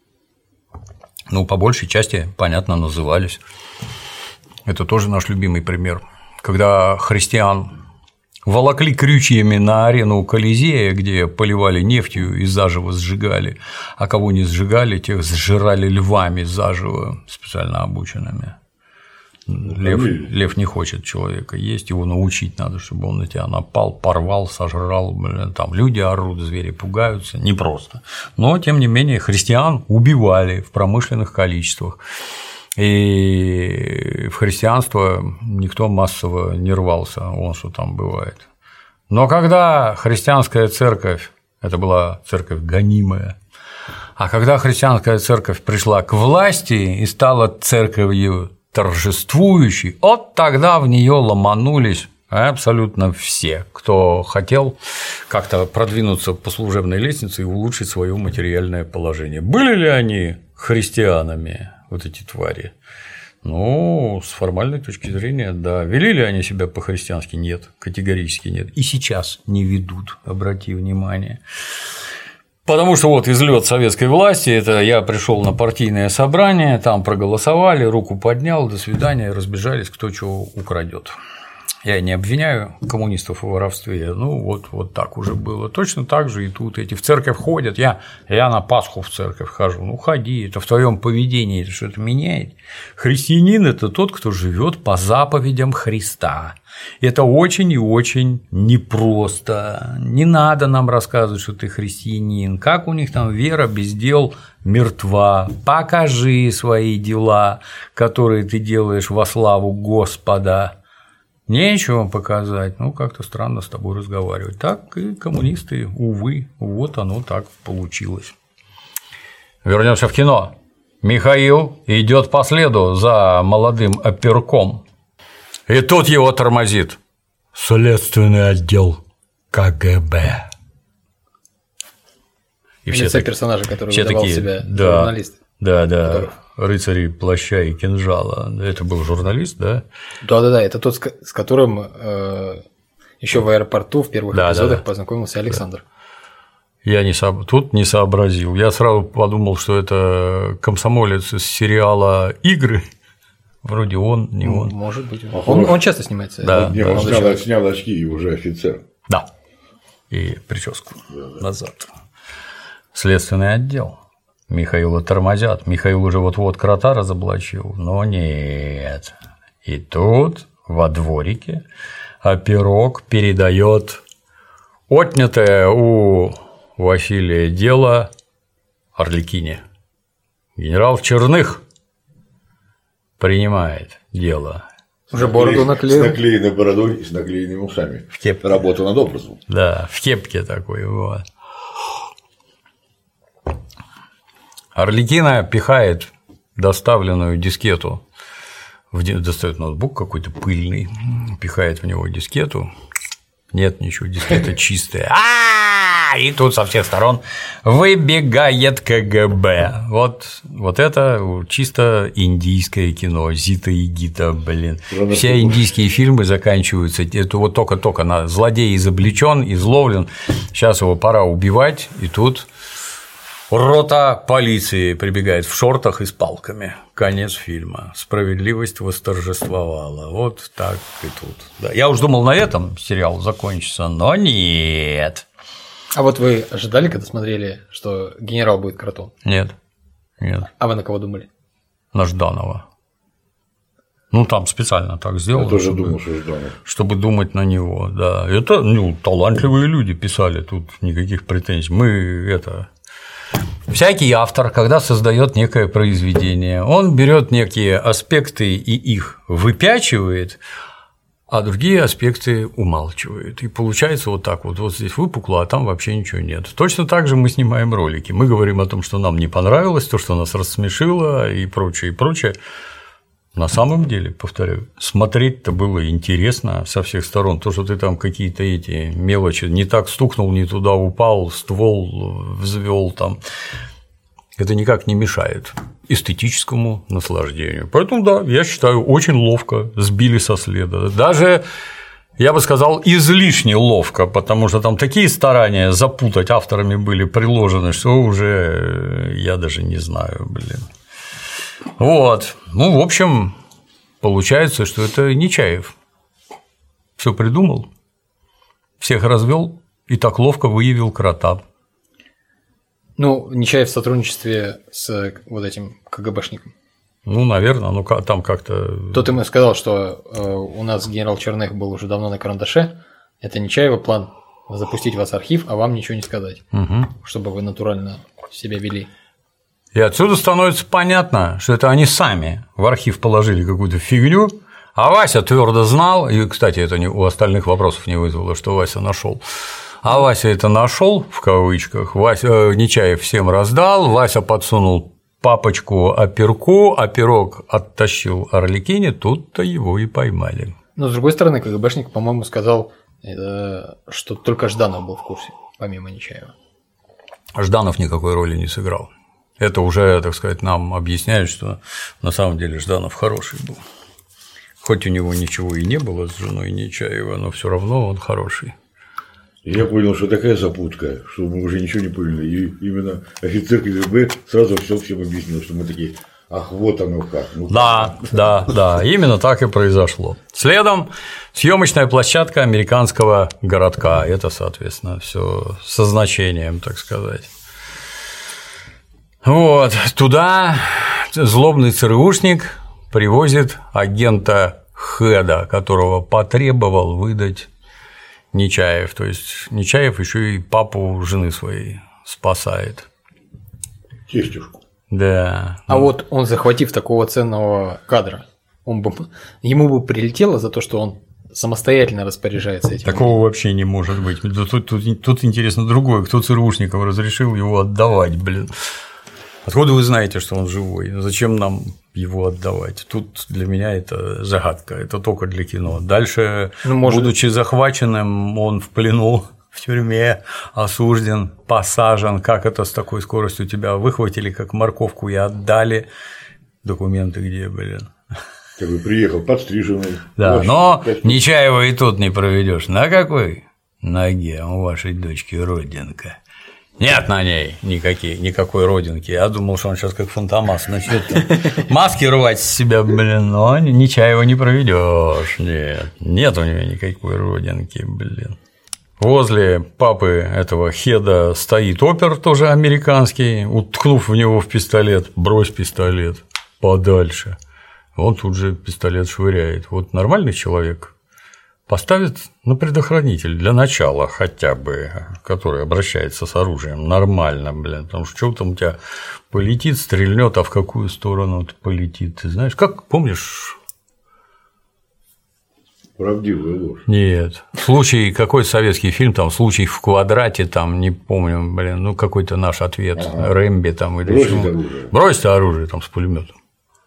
Ну, по большей части, понятно, назывались. Это тоже наш любимый пример. Когда христиан волокли крючьями на арену Колизея, где поливали нефтью и заживо сжигали, а кого не сжигали, тех сжирали львами заживо, специально обученными. Лев не хочет человека есть, его научить надо, чтобы он на тебя напал, порвал, сожрал, блин, там люди орут, звери пугаются, непросто. Но, тем не менее, христиан убивали в промышленных количествах. И в христианство никто массово не рвался, вон что там бывает. Но когда христианская церковь, это была церковь гонимая, а когда христианская церковь пришла к власти и стала церковью торжествующий, вот тогда в нее ломанулись абсолютно все, кто хотел как-то продвинуться по служебной лестнице и улучшить свое материальное положение. Были ли они христианами, вот эти твари? Ну, с формальной точки зрения, да. Вели ли они себя по-христиански? Нет, категорически нет. И сейчас не ведут, обрати внимание. Потому что вот излет советской власти, это я пришел на партийное собрание, там проголосовали, руку поднял, до свидания, разбежались, кто чего украдет. Я не обвиняю коммунистов в воровстве, ну вот так уже было. Точно так же и тут эти в церковь ходят, я на Пасху в церковь хожу, ну ходи, это в твоем поведении это что-то меняет. Христианин – это тот, кто живет по заповедям Христа. Это очень и очень непросто. Не надо нам рассказывать, что ты христианин. Как у них там вера без дел мертва. Покажи свои дела, которые ты делаешь во славу Господа. Нечего показать, ну как-то странно с тобой разговаривать. Так и коммунисты, увы, вот оно так получилось. Вернемся в кино. Михаил идет по следу за молодым оперком. И тут его тормозит следственный отдел КГБ. И лица персонажа, который все выдавал такие, себя да, журналист. Да, рыцари плаща и кинжала. Это был журналист, да? Да, это тот, с которым еще в аэропорту в первых эпизодах познакомился Александр. Я тут не сообразил. Я сразу подумал, что это комсомолец из сериала «Игры». Вроде он, не он. Может быть. Он часто снимается. Да. Не, он снял очки и уже офицер. Да. И прическу назад. Следственный отдел. Михаила тормозят. Михаил уже вот-вот крота разоблачил, но нет. И тут во дворике оперок передает отнятое у Василия дело Арлекине. Генерал Черных принимает дело. Уже бороду наклеил. С наклеенной бородой и с наклеенными усами. В кепке. Работа над образом. Да, в кепке такой. Вот. Арлекина пихает доставленную дискету, достает ноутбук какой-то пыльный, пихает в него дискету. Нет ничего, дискета чистая. И тут со всех сторон выбегает КГБ. Вот это чисто индийское кино. Зита и Гита, блин. Все индийские фильмы заканчиваются. Это вот только злодей изобличен, изловлен. Сейчас его пора убивать, и тут рота полиции прибегает в шортах и с палками. Конец фильма. Справедливость восторжествовала. Вот так и тут. Да. Я уж думал, на этом сериал закончится, но нет. А вот вы ожидали, когда смотрели, что генерал будет кротом? Нет. А вы на кого думали? На Жданова. Ну, там специально так сделано. Я тоже думал, что Жданов. Чтобы думать на него, да. Это, талантливые люди писали, тут никаких претензий. Всякий автор, когда создает некое произведение, он берет некие аспекты и их выпячивает, а другие аспекты умалчивает. И получается вот так вот здесь выпукло, а там вообще ничего нет. Точно так же мы снимаем ролики. Мы говорим о том, что нам не понравилось, то, что нас рассмешило и прочее, и прочее. На самом деле, повторяю, смотреть-то было интересно со всех сторон. То, что ты там какие-то эти мелочи не так стукнул, не туда упал, ствол взвел там, это никак не мешает эстетическому наслаждению. Поэтому, да, я считаю, очень ловко сбили со следа. Даже, я бы сказал, излишне ловко, потому что там такие старания запутать авторами были приложены, что уже я даже не знаю, блин. Вот. В общем, получается, что это Нечаев все придумал, всех развел и так ловко выявил крота. Нечаев в сотрудничестве с вот этим КГБшником. Наверное, там как-то. Тот ему сказал, что у нас генерал Черных был уже давно на карандаше. Это Нечаева план запустить вас в архив, а вам ничего не сказать, чтобы вы натурально себя вели. И отсюда становится понятно, что это они сами в архив положили какую-то фигню, а Вася твердо знал, и, кстати, это у остальных вопросов не вызвало, что Вася нашел. А Вася это нашел в кавычках, Нечаев всем раздал, Вася подсунул папочку оперку, оперок оттащил Арлекине, тут-то его и поймали. Но с другой стороны, КГБшник, по-моему, сказал, что только Жданов был в курсе, помимо Нечаева. Жданов никакой роли не сыграл. Это уже, так сказать, нам объясняет, что на самом деле Жданов хороший был. Хоть у него ничего и не было с женой Нечаева, но все равно он хороший. Я понял, что такая запутка, что мы уже ничего не поняли. И именно офицер КГБ сразу все всем объяснил, что мы такие: ах, вот оно как. Да, именно так и произошло. Следом съемочная площадка американского городка. Это, соответственно, все со значением, так сказать. Вот, туда злобный ЦРУшник привозит агента Хеда, которого потребовал выдать Нечаев. То есть Нечаев еще и папу жены своей спасает. Тестюшку. Да. А вот он, захватив такого ценного кадра, ему бы прилетело за то, что он самостоятельно распоряжается этим. Такого вообще не может быть. Тут интересно другое, кто ЦРУшникам разрешил его отдавать, блин. Откуда вы знаете, что он живой? Зачем нам его отдавать? Тут для меня это загадка, это только для кино. Дальше, будучи захваченным, он в плену, в тюрьме, осужден, посажен. Как это с такой скоростью тебя выхватили, как морковку, и отдали? Документы где, блин? Как бы приехал подстриженный. Да, но Нечаева и тут не проведешь. На какой ноге у вашей дочки родинка? Нет на ней никакой родинки. Я думал, что он сейчас как Фантомас начнет маски рвать с себя, блин, но Нечаева не проведешь. Нет у нее никакой родинки, блин. Возле папы этого Хеда стоит опер, тоже американский, уткнув в него в пистолет, брось пистолет подальше. Он тут же пистолет швыряет. Вот нормальный человек поставит на предохранитель для начала хотя бы, который обращается с оружием нормально, блин, потому что там у тебя полетит, стрельнет, а в какую сторону это полетит, ты знаешь, как помнишь? Правдивая ложь. Нет. Случай, какой советский фильм, там, случай в квадрате, там, не помню, блин, ну какой-то наш ответ, Рэмби там или чего. Бросьте оружие там с пулеметом.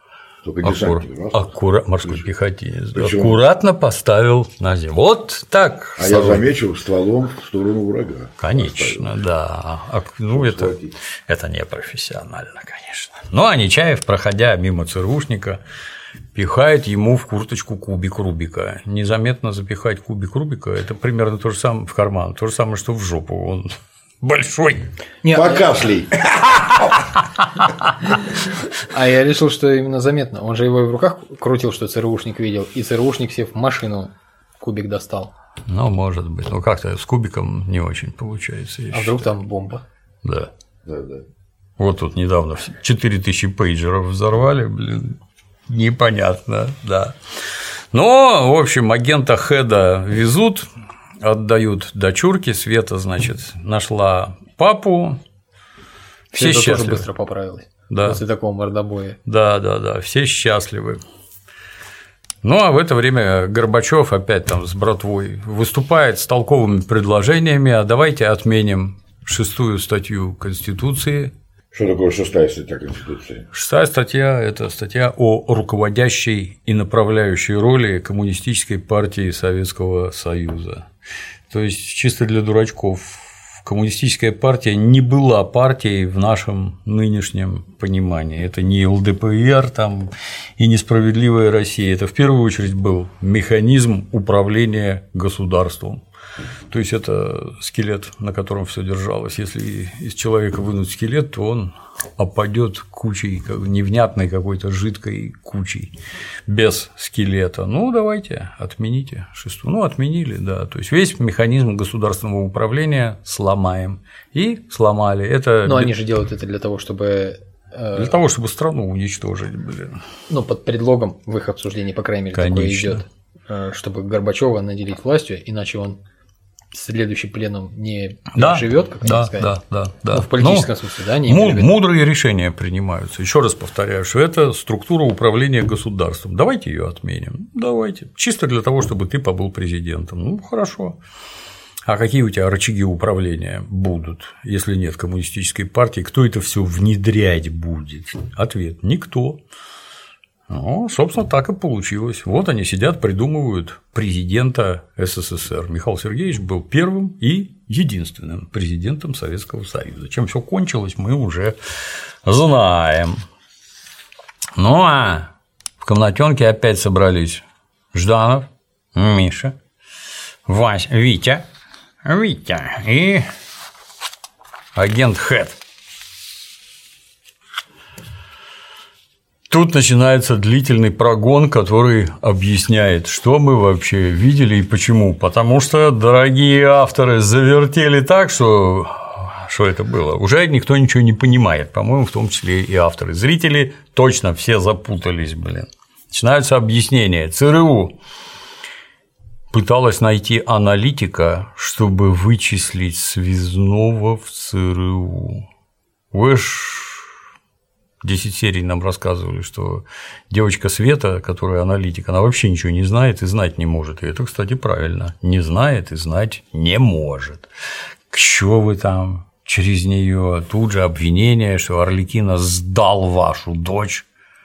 Морской пехотинец. Аккуратно поставил на землю. Вот так. А я заметил стволом в сторону врага. Конечно, поставил. Да. Ну, это не профессионально, конечно. Ну, а Нечаев, проходя мимо ЦРУшника, пихает ему в курточку кубик Рубика. Незаметно запихать кубик Рубика – это примерно то же самое в карман, то же самое, что в жопу. Он большой. Покашляй. А я решил, что именно заметно. Он же его и в руках крутил, что ЦРУшник видел, и ЦРУшник, сев в машину, кубик достал. Ну, может быть. Ну, как-то с кубиком не очень получается. А вдруг там бомба? Да. Вот тут недавно 4000 пейджеров взорвали, блин. Непонятно, да. Но, в общем, агента Хеда везут, отдают дочурке. Света, значит, нашла папу. Все счастливы. Тоже быстро поправилась. Да. После такого мордобоя. Да, все счастливы. Ну, а в это время Горбачев опять там с братвой выступает с толковыми предложениями: а давайте отменим 6-ю статью Конституции. Что такое 6-я статья Конституции? 6-я статья – это статья о руководящей и направляющей роли Коммунистической партии Советского Союза. То есть, чисто для дурачков, Коммунистическая партия не была партией в нашем нынешнем понимании. Это не ЛДПР там, и несправедливая Россия. Это в первую очередь был механизм управления государством. То есть это скелет, на котором все держалось. Если из человека вынуть скелет, то он опадет кучей, невнятной какой-то жидкой кучей, без скелета. Ну, давайте, отмените 6-ю. Ну, отменили, да. То есть весь механизм государственного управления сломаем. И сломали. Это... Но они же делают это для того, чтобы. Для того, чтобы страну уничтожить, блин. Ну, под предлогом в их обсуждении, по крайней мере, такое идет, чтобы Горбачева наделить властью, иначе он следующий пленум не живет, как это сказать. Да. Ну, в политическом смысле, да, не мудрые решения принимаются. Еще раз повторяю, что это структура управления государством. Давайте ее отменим. Давайте. Чисто для того, чтобы ты побыл президентом. Ну, хорошо. А какие у тебя рычаги управления будут, если нет коммунистической партии? Кто это все внедрять будет? Ответ – никто. Ну, собственно, так и получилось. Вот они сидят, придумывают президента СССР. Михаил Сергеевич был первым и единственным президентом Советского Союза. Чем все кончилось, мы уже знаем. Ну а в комнатенке опять собрались Жданов, Миша, Витя и агент Хэт. Тут начинается длительный прогон, который объясняет, что мы вообще видели и почему. Потому что дорогие авторы завертели так, что это было. Уже никто ничего не понимает, по-моему, в том числе и авторы. Зрители точно все запутались, блин. Начинаются объяснения. ЦРУ пыталась найти аналитика, чтобы вычислить связного в ЦРУ. Вы ж 10 серий нам рассказывали, что девочка Света, которая аналитик, она вообще ничего не знает и знать не может. И это, кстати, правильно. Не знает и знать не может. Чё вы там через нее тут же обвинение, что Арлекино сдал вашу дочь.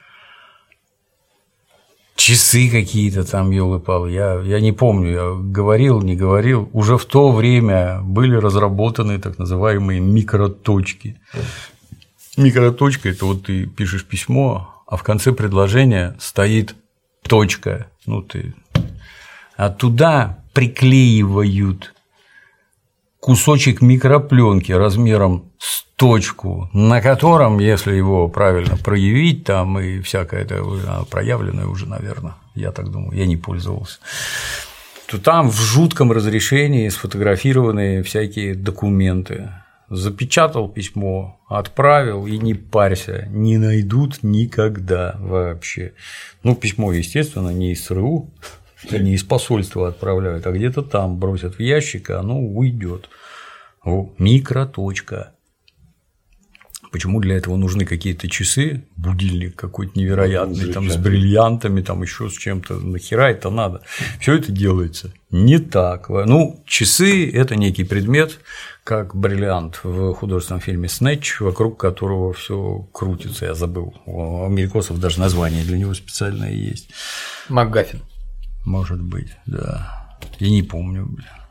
Часы какие-то там, ёлы-палы, я не помню, я говорил, не говорил. Уже в то время были разработаны так называемые микроточки. Микроточка – это вот ты пишешь письмо, а в конце предложения стоит точка, а туда приклеивают кусочек микропленки размером с точку, на котором, если его правильно проявить, там и всякое это проявленное уже, наверное, я так думаю, я не пользовался, то там в жутком разрешении сфотографированы всякие документы. Запечатал письмо, отправил и не парься, не найдут никогда вообще. Письмо, естественно, не из СРУ, не из посольства отправляют, а где-то там бросят в ящик, и оно уйдет. Микроточка. Почему для этого нужны какие-то часы, будильник какой-то невероятный, там, с бриллиантами, там еще с чем-то, нахера это надо? Все это делается не так. Часы – это некий предмет, как бриллиант в художественном фильме «Снэч», вокруг которого все крутится. Я забыл. У америкосов даже название для него специальное есть. МакГаффин. Может быть, да. Я не помню.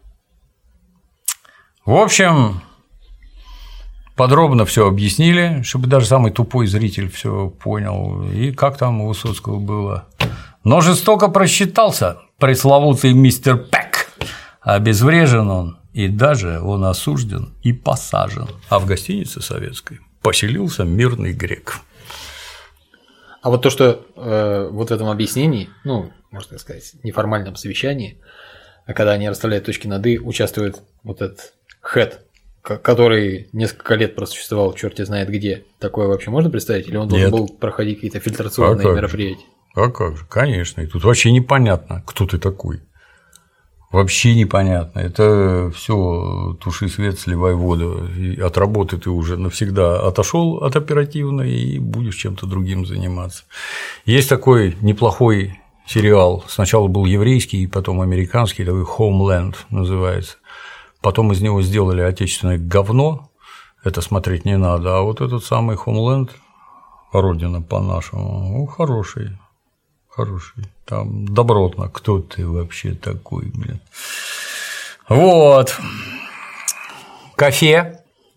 В общем, подробно все объяснили, чтобы даже самый тупой зритель все понял. И как там у Высоцкого было. Но жестоко просчитался пресловутый мистер Пэк. Обезврежен он, и даже он осужден и посажен. А в гостинице советской поселился мирный грек. А вот то, что вот в этом объяснении, можно сказать, неформальном совещании, когда они расставляют точки над «и», участвует вот этот Хэт, который несколько лет просуществовал, черти знает где. Такое вообще можно представить? Или он должен был проходить какие-то фильтрационные мероприятия? А как же, конечно. И тут вообще непонятно, кто ты такой. Вообще непонятно. Это все туши свет, сливай воду. И от работы ты уже навсегда отошел от оперативной и будешь чем-то другим заниматься. Есть такой неплохой сериал. Сначала был еврейский, потом американский, такой Homeland называется. Потом из него сделали отечественное говно. Это смотреть не надо. А вот этот самый Homeland, родина по-нашему, хороший. Хороший. Там добротно. Кто ты вообще такой, блин? Вот. Кафе.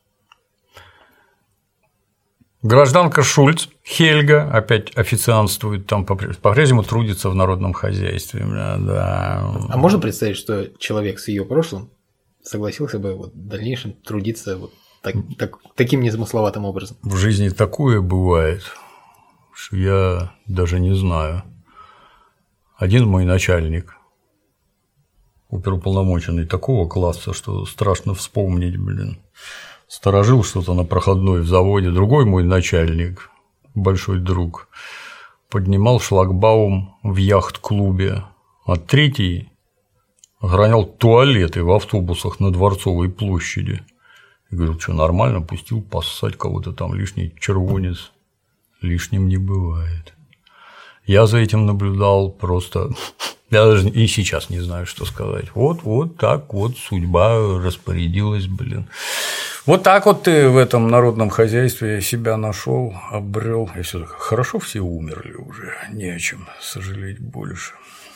Гражданка Шульц, Хельга, опять официантствует, там по-прежнему трудится в народном хозяйстве. Да. А можно представить, что человек с ее прошлым согласился бы в дальнейшем трудиться таким незамысловатым образом? В жизни такое бывает, что я даже не знаю. Один мой начальник, оперуполномоченный такого класса, что страшно вспомнить, блин, сторожил что-то на проходной в заводе. Другой мой начальник, большой друг, поднимал шлагбаум в яхт-клубе, а третий охранял туалеты в автобусах на Дворцовой площади. И говорил, что нормально, пустил поссать кого-то там, лишний червонец, лишним не бывает. Я за этим наблюдал просто. Я даже и сейчас не знаю, что сказать. Вот так вот судьба распорядилась, блин. Вот так вот ты в этом народном хозяйстве себя нашел, обрел. И все так хорошо, все умерли уже, не о чем сожалеть больше.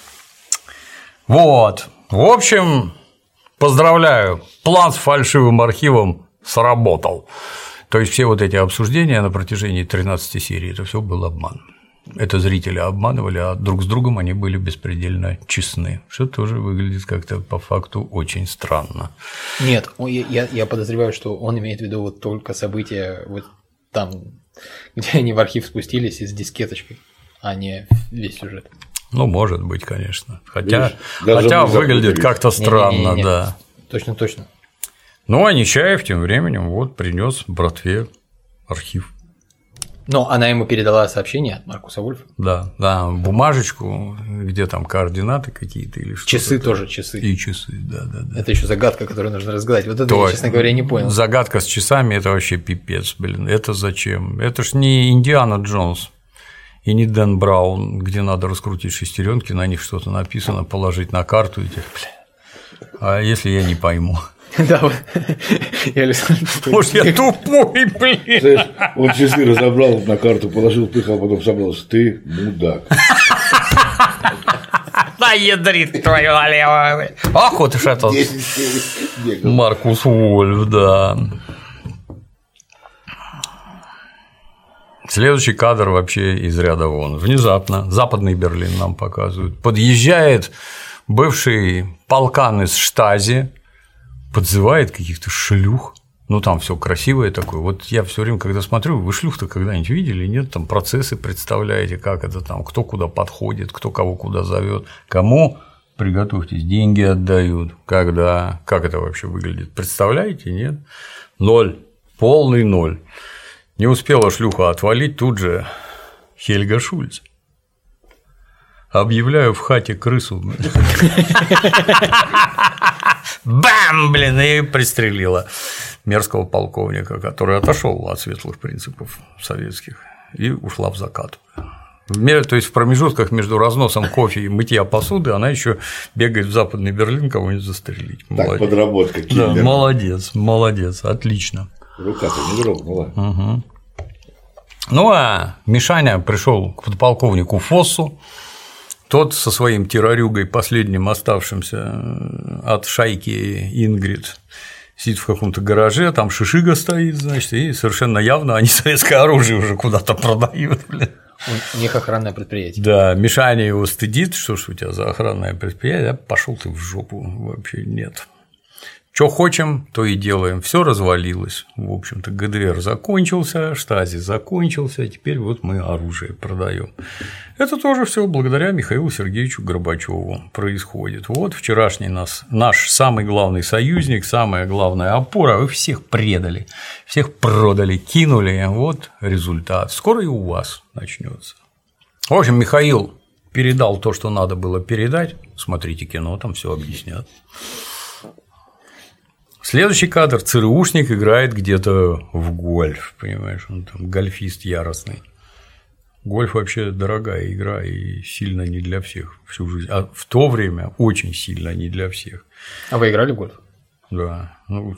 Вот. В общем, поздравляю, план с фальшивым архивом сработал. То есть все вот эти обсуждения на протяжении 13 серий – это все был обман. Это зрители обманывали, а друг с другом они были беспредельно честны, что тоже выглядит как-то по факту очень странно. Нет, я подозреваю, что он имеет в виду вот только события вот там, где они в архив спустились с дискеточкой, а не весь сюжет. Ну, может быть, конечно. Хотя выглядит как-то странно, не. Да. Точно. Ну, а Нечаев тем временем вот принес братве архив. Ну, она ему передала сообщение от Маркуса Вульфа. Да, бумажечку, где там координаты какие-то или что-то. Часы тоже, часы. И часы, да. Это еще загадка, которую нужно разгадать. Вот это я, честно говоря, не понял. Загадка с часами – это вообще пипец, блин. Это зачем? Это ж не Индиана Джонс и не Дэн Браун, где надо раскрутить шестеренки, на них что-то написано, положить на карту и теперь, а если я не пойму? Да, вот. Может, я тупой, блин. Знаешь, он часы разобрал, на карту положил, пыхал, потом собрался. Ты мудак. Да ядрит твою налево. Ах, вот уж это Маркус Вольф, да. Следующий кадр вообще из ряда вон. Внезапно Западный Берлин нам показывают. Подъезжает бывший полкан из Штази, подзывает каких-то шлюх. Ну, там все красивое такое. Вот я все время, когда смотрю, вы шлюх-то когда-нибудь видели? Нет, там процессы представляете, как это там, кто куда подходит, кто кого куда зовет, кому, приготовьтесь, деньги отдают, когда, как это вообще выглядит, представляете, нет? Ноль, полный ноль. Не успела шлюха отвалить, тут же Хельга Шульц. Объявляю в хате крысу. Бам, блин, и пристрелила мерзкого полковника, который отошел от светлых принципов советских и ушла в закат. То есть в промежутках между разносом кофе и мытья посуды она еще бегает в Западный Берлин кого-нибудь застрелить. Так, подработка. Да, молодец, отлично. Рука-то не дрогнула. Угу. Ну а Мишаня пришел к подполковнику Фоссу. Тот со своим террорюгой, последним оставшимся от шайки Ингрид, сидит в каком-то гараже, там шишига стоит, значит, и совершенно явно они советское оружие уже куда-то продают. Блин. У них охранное предприятие. Да, Мишаня его стыдит, что ж у тебя за охранное предприятие, пошел ты в жопу, вообще нет. Что хочем, то и делаем. Все развалилось. В общем-то, ГДР закончился, Штази закончился, а теперь вот мы оружие продаем. Это тоже все благодаря Михаилу Сергеевичу Горбачеву происходит. Вот вчерашний наш самый главный союзник, самая главная опора, вы всех предали, всех продали, кинули. Вот результат. Скоро и у вас начнется. В общем, Михаил передал то, что надо было передать. Смотрите кино, там все объяснят. Следующий кадр. ЦРУшник играет где-то в гольф, понимаешь, он там гольфист яростный. Гольф вообще дорогая игра и сильно не для всех всю жизнь. А в то время очень сильно не для всех. А вы играли в гольф? Да. Ну,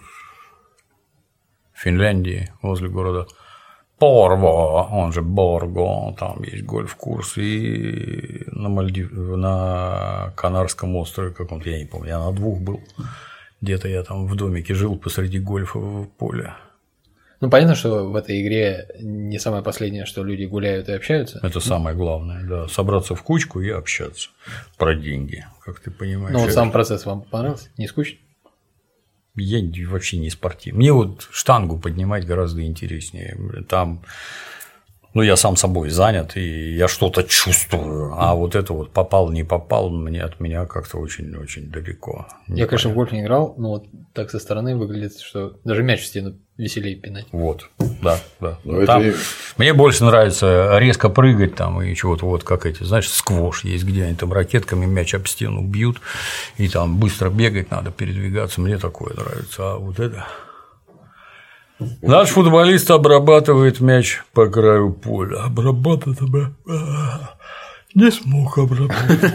в Финляндии, возле города Порво, он же Борго, там есть гольф-курс, и на Канарском острове каком-то, я не помню, я на 2 был. Где-то я там в домике жил посреди гольфового поля. Ну, понятно, что в этой игре не самое последнее, что люди гуляют и общаются. Это самое главное, да. Собраться в кучку и общаться про деньги, как ты понимаешь. Ну, вот сам процесс вам понравился? Не скучно? Я вообще не спортивный. Мне вот штангу поднимать гораздо интереснее. Там. Ну, я сам собой занят, и я что-то чувствую, а вот это вот попал, не попал, от меня как-то очень-очень далеко. Я, конечно, в гольф не играл, но вот так со стороны выглядит, что даже мяч в стену веселее пинать. Вот, да. Там мне больше нравится резко прыгать там и чего-то вот как эти, знаешь, сквош есть, где они там ракетками мяч об стену бьют, и там быстро бегать надо, передвигаться, мне такое нравится, а вот это… Наш футболист обрабатывает мяч по краю поля. Обрабатывает, не смог обработать.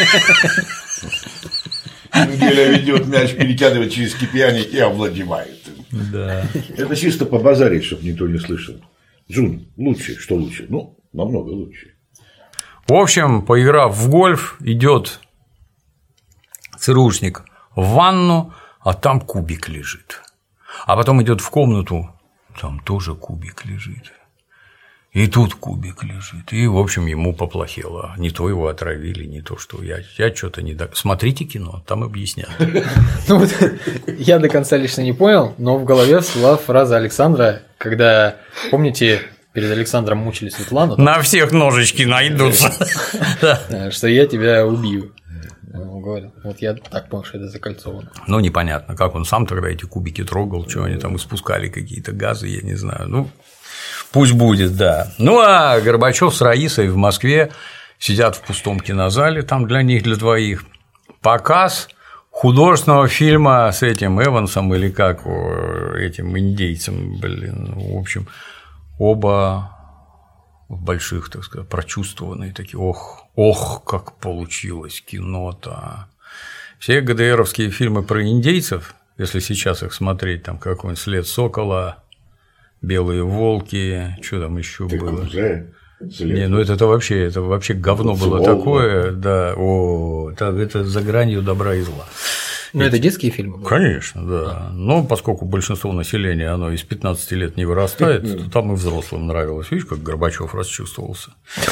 Геля ведет мяч, перекидывает через кипиане и овладевает. Да. Это чисто побазарить, чтобы никто не слышал. Джун, лучше, что лучше? Ну, намного лучше. В общем, поиграв в гольф, идет ЦРУшник в ванну, а там кубик лежит. А потом идет в комнату, там тоже кубик лежит. И тут кубик лежит. И, в общем, ему поплохело. Не то его отравили, не то, что я что-то не… Смотрите кино, там объяснят. Ну вот я до конца лично не понял, но в голове всплыла фраза Александра, когда, помните, перед Александром мучили Светлану. На всех ножички найдутся. Что я тебя убью. Он говорил. Вот я так понял, что это закольцовано. Ну, непонятно, как он сам тогда эти кубики трогал, что они там испускали, какие-то газы, я не знаю. Ну, пусть будет, да. Ну, а Горбачев с Раисой в Москве сидят в пустом кинозале, там для них, для двоих. Показ художественного фильма с этим Эвансом или как этим индейцем, блин, в общем, оба больших, так сказать, прочувствованные такие, ох, как получилось кино-то. Все ГДРовские фильмы про индейцев если сейчас их смотреть, там какой-нибудь «След сокола», «Белые волки», что там еще было? Не, ну это вообще говно было такое, да, это за гранью добра и зла. Ну, это детские фильмы были? Конечно, да. Но поскольку большинство населения, оно из 15 лет не вырастает, то там и взрослым нравилось. Видишь, как Горбачев расчувствовался.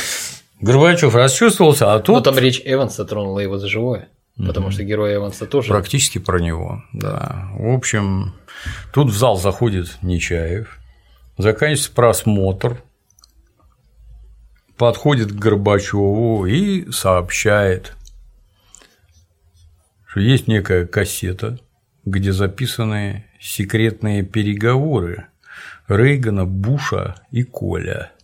А тут… Но там речь Эванса тронула его за живое, потому что герой Эванса тоже… Практически про него, да. В общем, тут в зал заходит Нечаев, заканчивается просмотр, подходит к Горбачеву и сообщает, что есть некая кассета, где записаны секретные переговоры Рейгана, Буша и Коля.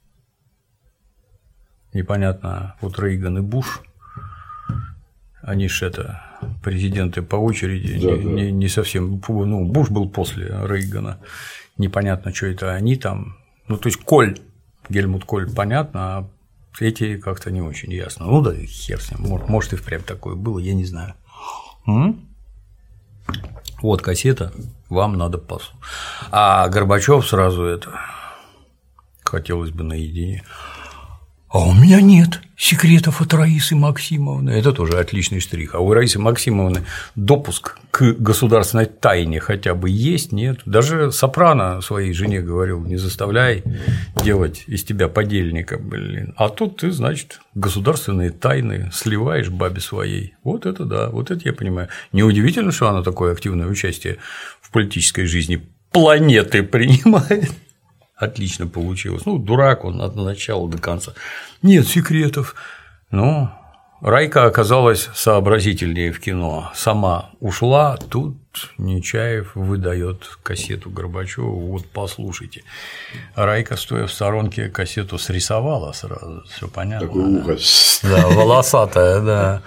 Непонятно, вот Рейган и Буш, они ж президенты по очереди, не совсем, ну, Буш был после Рейгана, непонятно, что это они там, ну, то есть Коль, Гельмут Коль, понятно, а эти как-то не очень ясно. Ну да, хер с ним, может и впрямь такое было, я не знаю. Вот кассета, вам надо послушать. А Горбачев сразу хотелось бы наедине. А у меня нет секретов от Раисы Максимовны. Это тоже отличный штрих. А у Раисы Максимовны допуск к государственной тайне хотя бы есть, нет. Даже Сопрано своей жене говорил: не заставляй делать из тебя подельника, блин. А тут ты, значит, государственные тайны сливаешь бабе своей. Вот это да, вот это я понимаю. Неудивительно, что она такое активное участие в политической жизни планеты принимает. Отлично получилось. Ну, дурак он от начала до конца. Нет секретов. Ну, Райка оказалась сообразительнее в кино. Сама ушла, тут Нечаев выдает кассету Горбачеву. Вот послушайте. Райка, стоя в сторонке, кассету срисовала сразу. Все понятно. Такое ухо. Да, волосатая, да.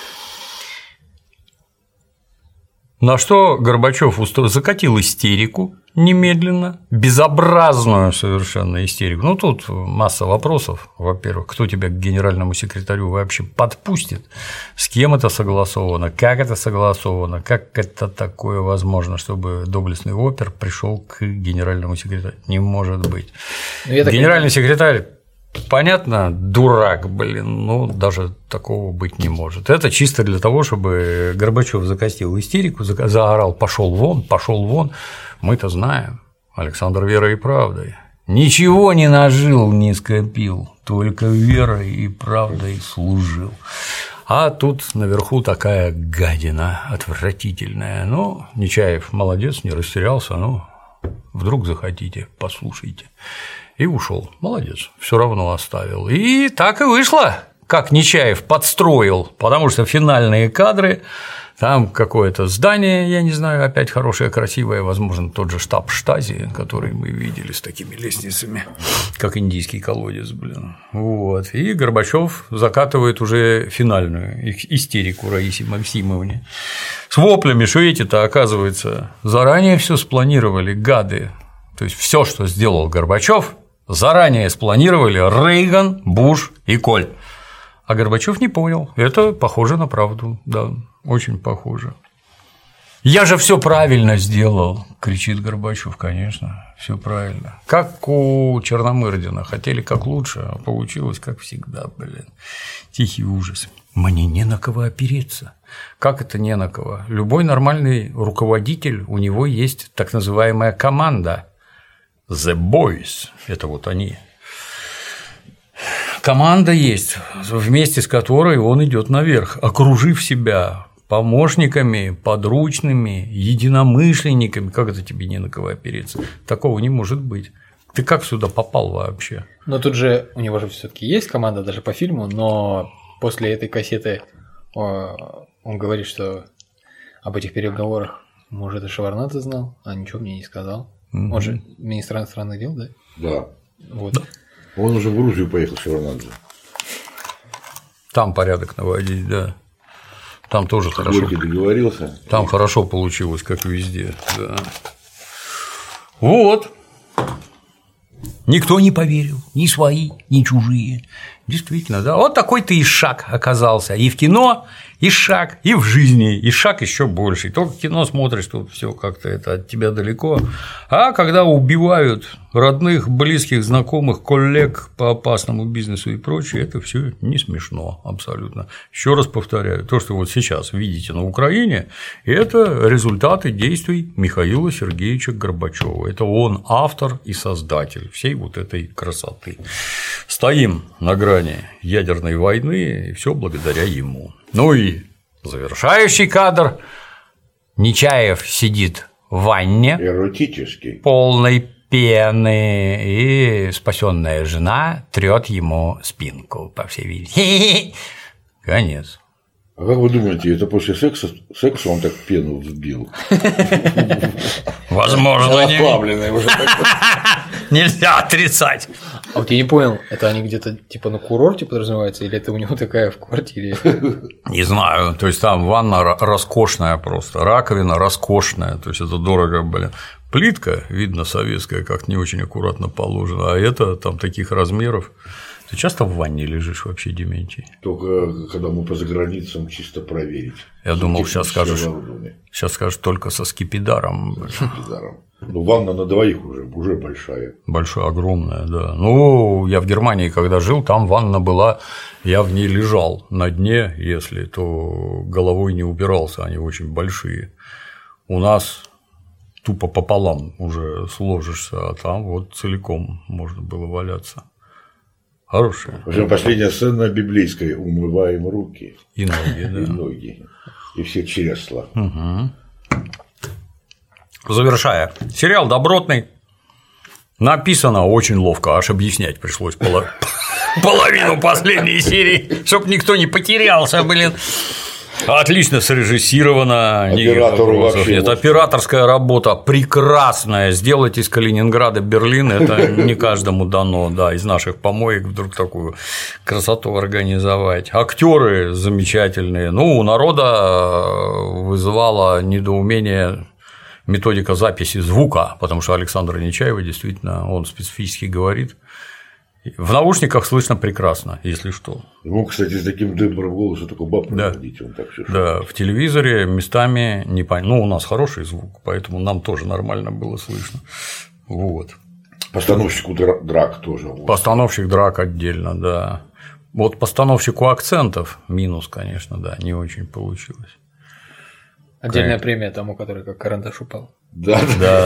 На что Горбачев закатил истерику немедленно, безобразную совершенно истерику. Ну, тут масса вопросов. Во-первых, кто тебя к генеральному секретарю вообще подпустит, с кем это согласовано, как это такое возможно, чтобы доблестный опер пришел к генеральному секретарю? Не может быть. Генеральный секретарь, понятно, дурак, блин, ну даже такого быть не может. Это чисто для того, чтобы Горбачев закатил истерику, заорал: пошел вон. Мы-то знаем, Александр верой и правдой ничего не нажил, не скопил, только верой и правдой служил. А тут наверху такая гадина отвратительная. Ну, Нечаев молодец, не растерялся, ну, вдруг захотите, послушайте. И ушел. Молодец, все равно оставил. И так и вышло, как Нечаев подстроил, потому что финальные кадры, там какое-то здание, я не знаю, опять хорошее, красивое, возможно, тот же штаб Штази, который мы видели с такими лестницами, как индийский колодец, блин. Вот. И Горбачев закатывает уже финальную истерику Раисе Максимовне с воплями, что эти-то, оказывается, заранее все спланировали, гады. То есть все, что сделал Горбачев, заранее спланировали Рейган, Буш и Коль. А Горбачев не понял. Это похоже на правду, да, очень похоже. Я же все правильно сделал, кричит Горбачев, конечно, все правильно. Как у Черномырдина, хотели как лучше, а получилось как всегда, блин. Тихий ужас. Мне не на кого опереться. Как это не на кого? Любой нормальный руководитель, у него есть так называемая команда. The Boys – это вот они. Команда есть, вместе с которой он идет наверх, окружив себя помощниками, подручными, единомышленниками. Как это тебе не на кого опереться? Такого не может быть. Ты как сюда попал вообще? Но тут же у него же все-таки есть команда даже по фильму, но после этой кассеты он говорит, что об этих переговорах, может, и Шеварднадзе знал, а ничего мне не сказал. Он же министр иностранных дел, да? Да. Вот. Да. Он уже в Грузию поехал, Шеварднадзе. Там порядок наводить, да. Там тоже хорошо. Договорился. Там хорошо получилось, как везде. Да. Вот. Никто не поверил, ни свои, ни чужие. Действительно, да. Вот такой ты и шаг оказался. И в кино, И шаг, и в жизни, и шаг еще больше. И только кино смотришь, тут все как-то это от тебя далеко. А когда убивают родных, близких, знакомых, коллег по опасному бизнесу и прочее, это все не смешно абсолютно. Еще раз повторяю, то, что вот сейчас видите на Украине, это результаты действий Михаила Сергеевича Горбачева. Это он автор и создатель всей вот этой красоты. Стоим на грани ядерной войны, и все благодаря ему. Ну и завершающий кадр. Нечаев сидит в ванне, эротический, полной пены, и спасенная жена трет ему спинку, по всей видимости. Конец. А как вы думаете, это после секса он так пену взбил? Возможно, ослабленный уже. Нельзя отрицать. А вот я не понял, это они где-то типа на курорте подразумеваются, или это у него такая в квартире? Не знаю, то есть там ванна роскошная просто, раковина роскошная, то есть это дорого, блин. Плитка, видно, советская, как-то не очень аккуратно положена, а это там таких размеров. Ты часто в ванне лежишь вообще, Дементий? Только когда мы по заграницам чисто проверить. Я думал, сейчас скажешь только со скипидаром. Ну, ванна на двоих уже большая. Большая, огромная, да. Ну, я в Германии, когда жил, там ванна была, я в ней лежал на дне, если, то головой не убирался, они очень большие. У нас тупо пополам уже сложишься, а там вот целиком можно было валяться. Хорошая. Последняя сцена библейская: умываем руки и ноги, да. И ноги, и все чресла. Угу. Завершая. Сериал добротный. Написано очень ловко, аж объяснять пришлось половину последней серии, чтоб никто не потерялся, блин. Отлично срежиссировано, оператору вообще нет, операторская работа прекрасная. Сделать из Калининграда Берлин — это не каждому дано, да, из наших помоек вдруг такую красоту организовать. Актеры замечательные. Ну, у народа вызывало недоумение методика записи звука, потому что Александра Нечаева действительно, он специфически говорит. В наушниках слышно прекрасно, если что. Ему, кстати, с таким тембром голоса только баб проводить, он так все. Да, в телевизоре местами не понятно. Ну, у нас хороший звук, поэтому нам тоже нормально было слышно. Вот. Постановщику драк тоже. Постановщик драк отдельно, да. Вот постановщику акцентов минус, конечно, да, не очень получилось. Отдельная премия тому, который как карандаш упал. Да.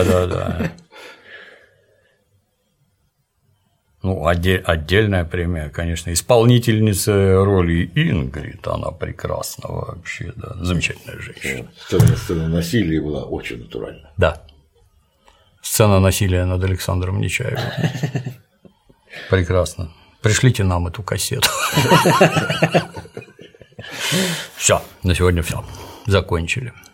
Ну, отдельная премия, конечно, исполнительница роли Ингрид, она прекрасна вообще, да, замечательная женщина. Сцена насилия была очень натуральна. Да. Сцена насилия над Александром Нечаевым. Прекрасно. Пришлите нам эту кассету. Все, на сегодня все. Закончили.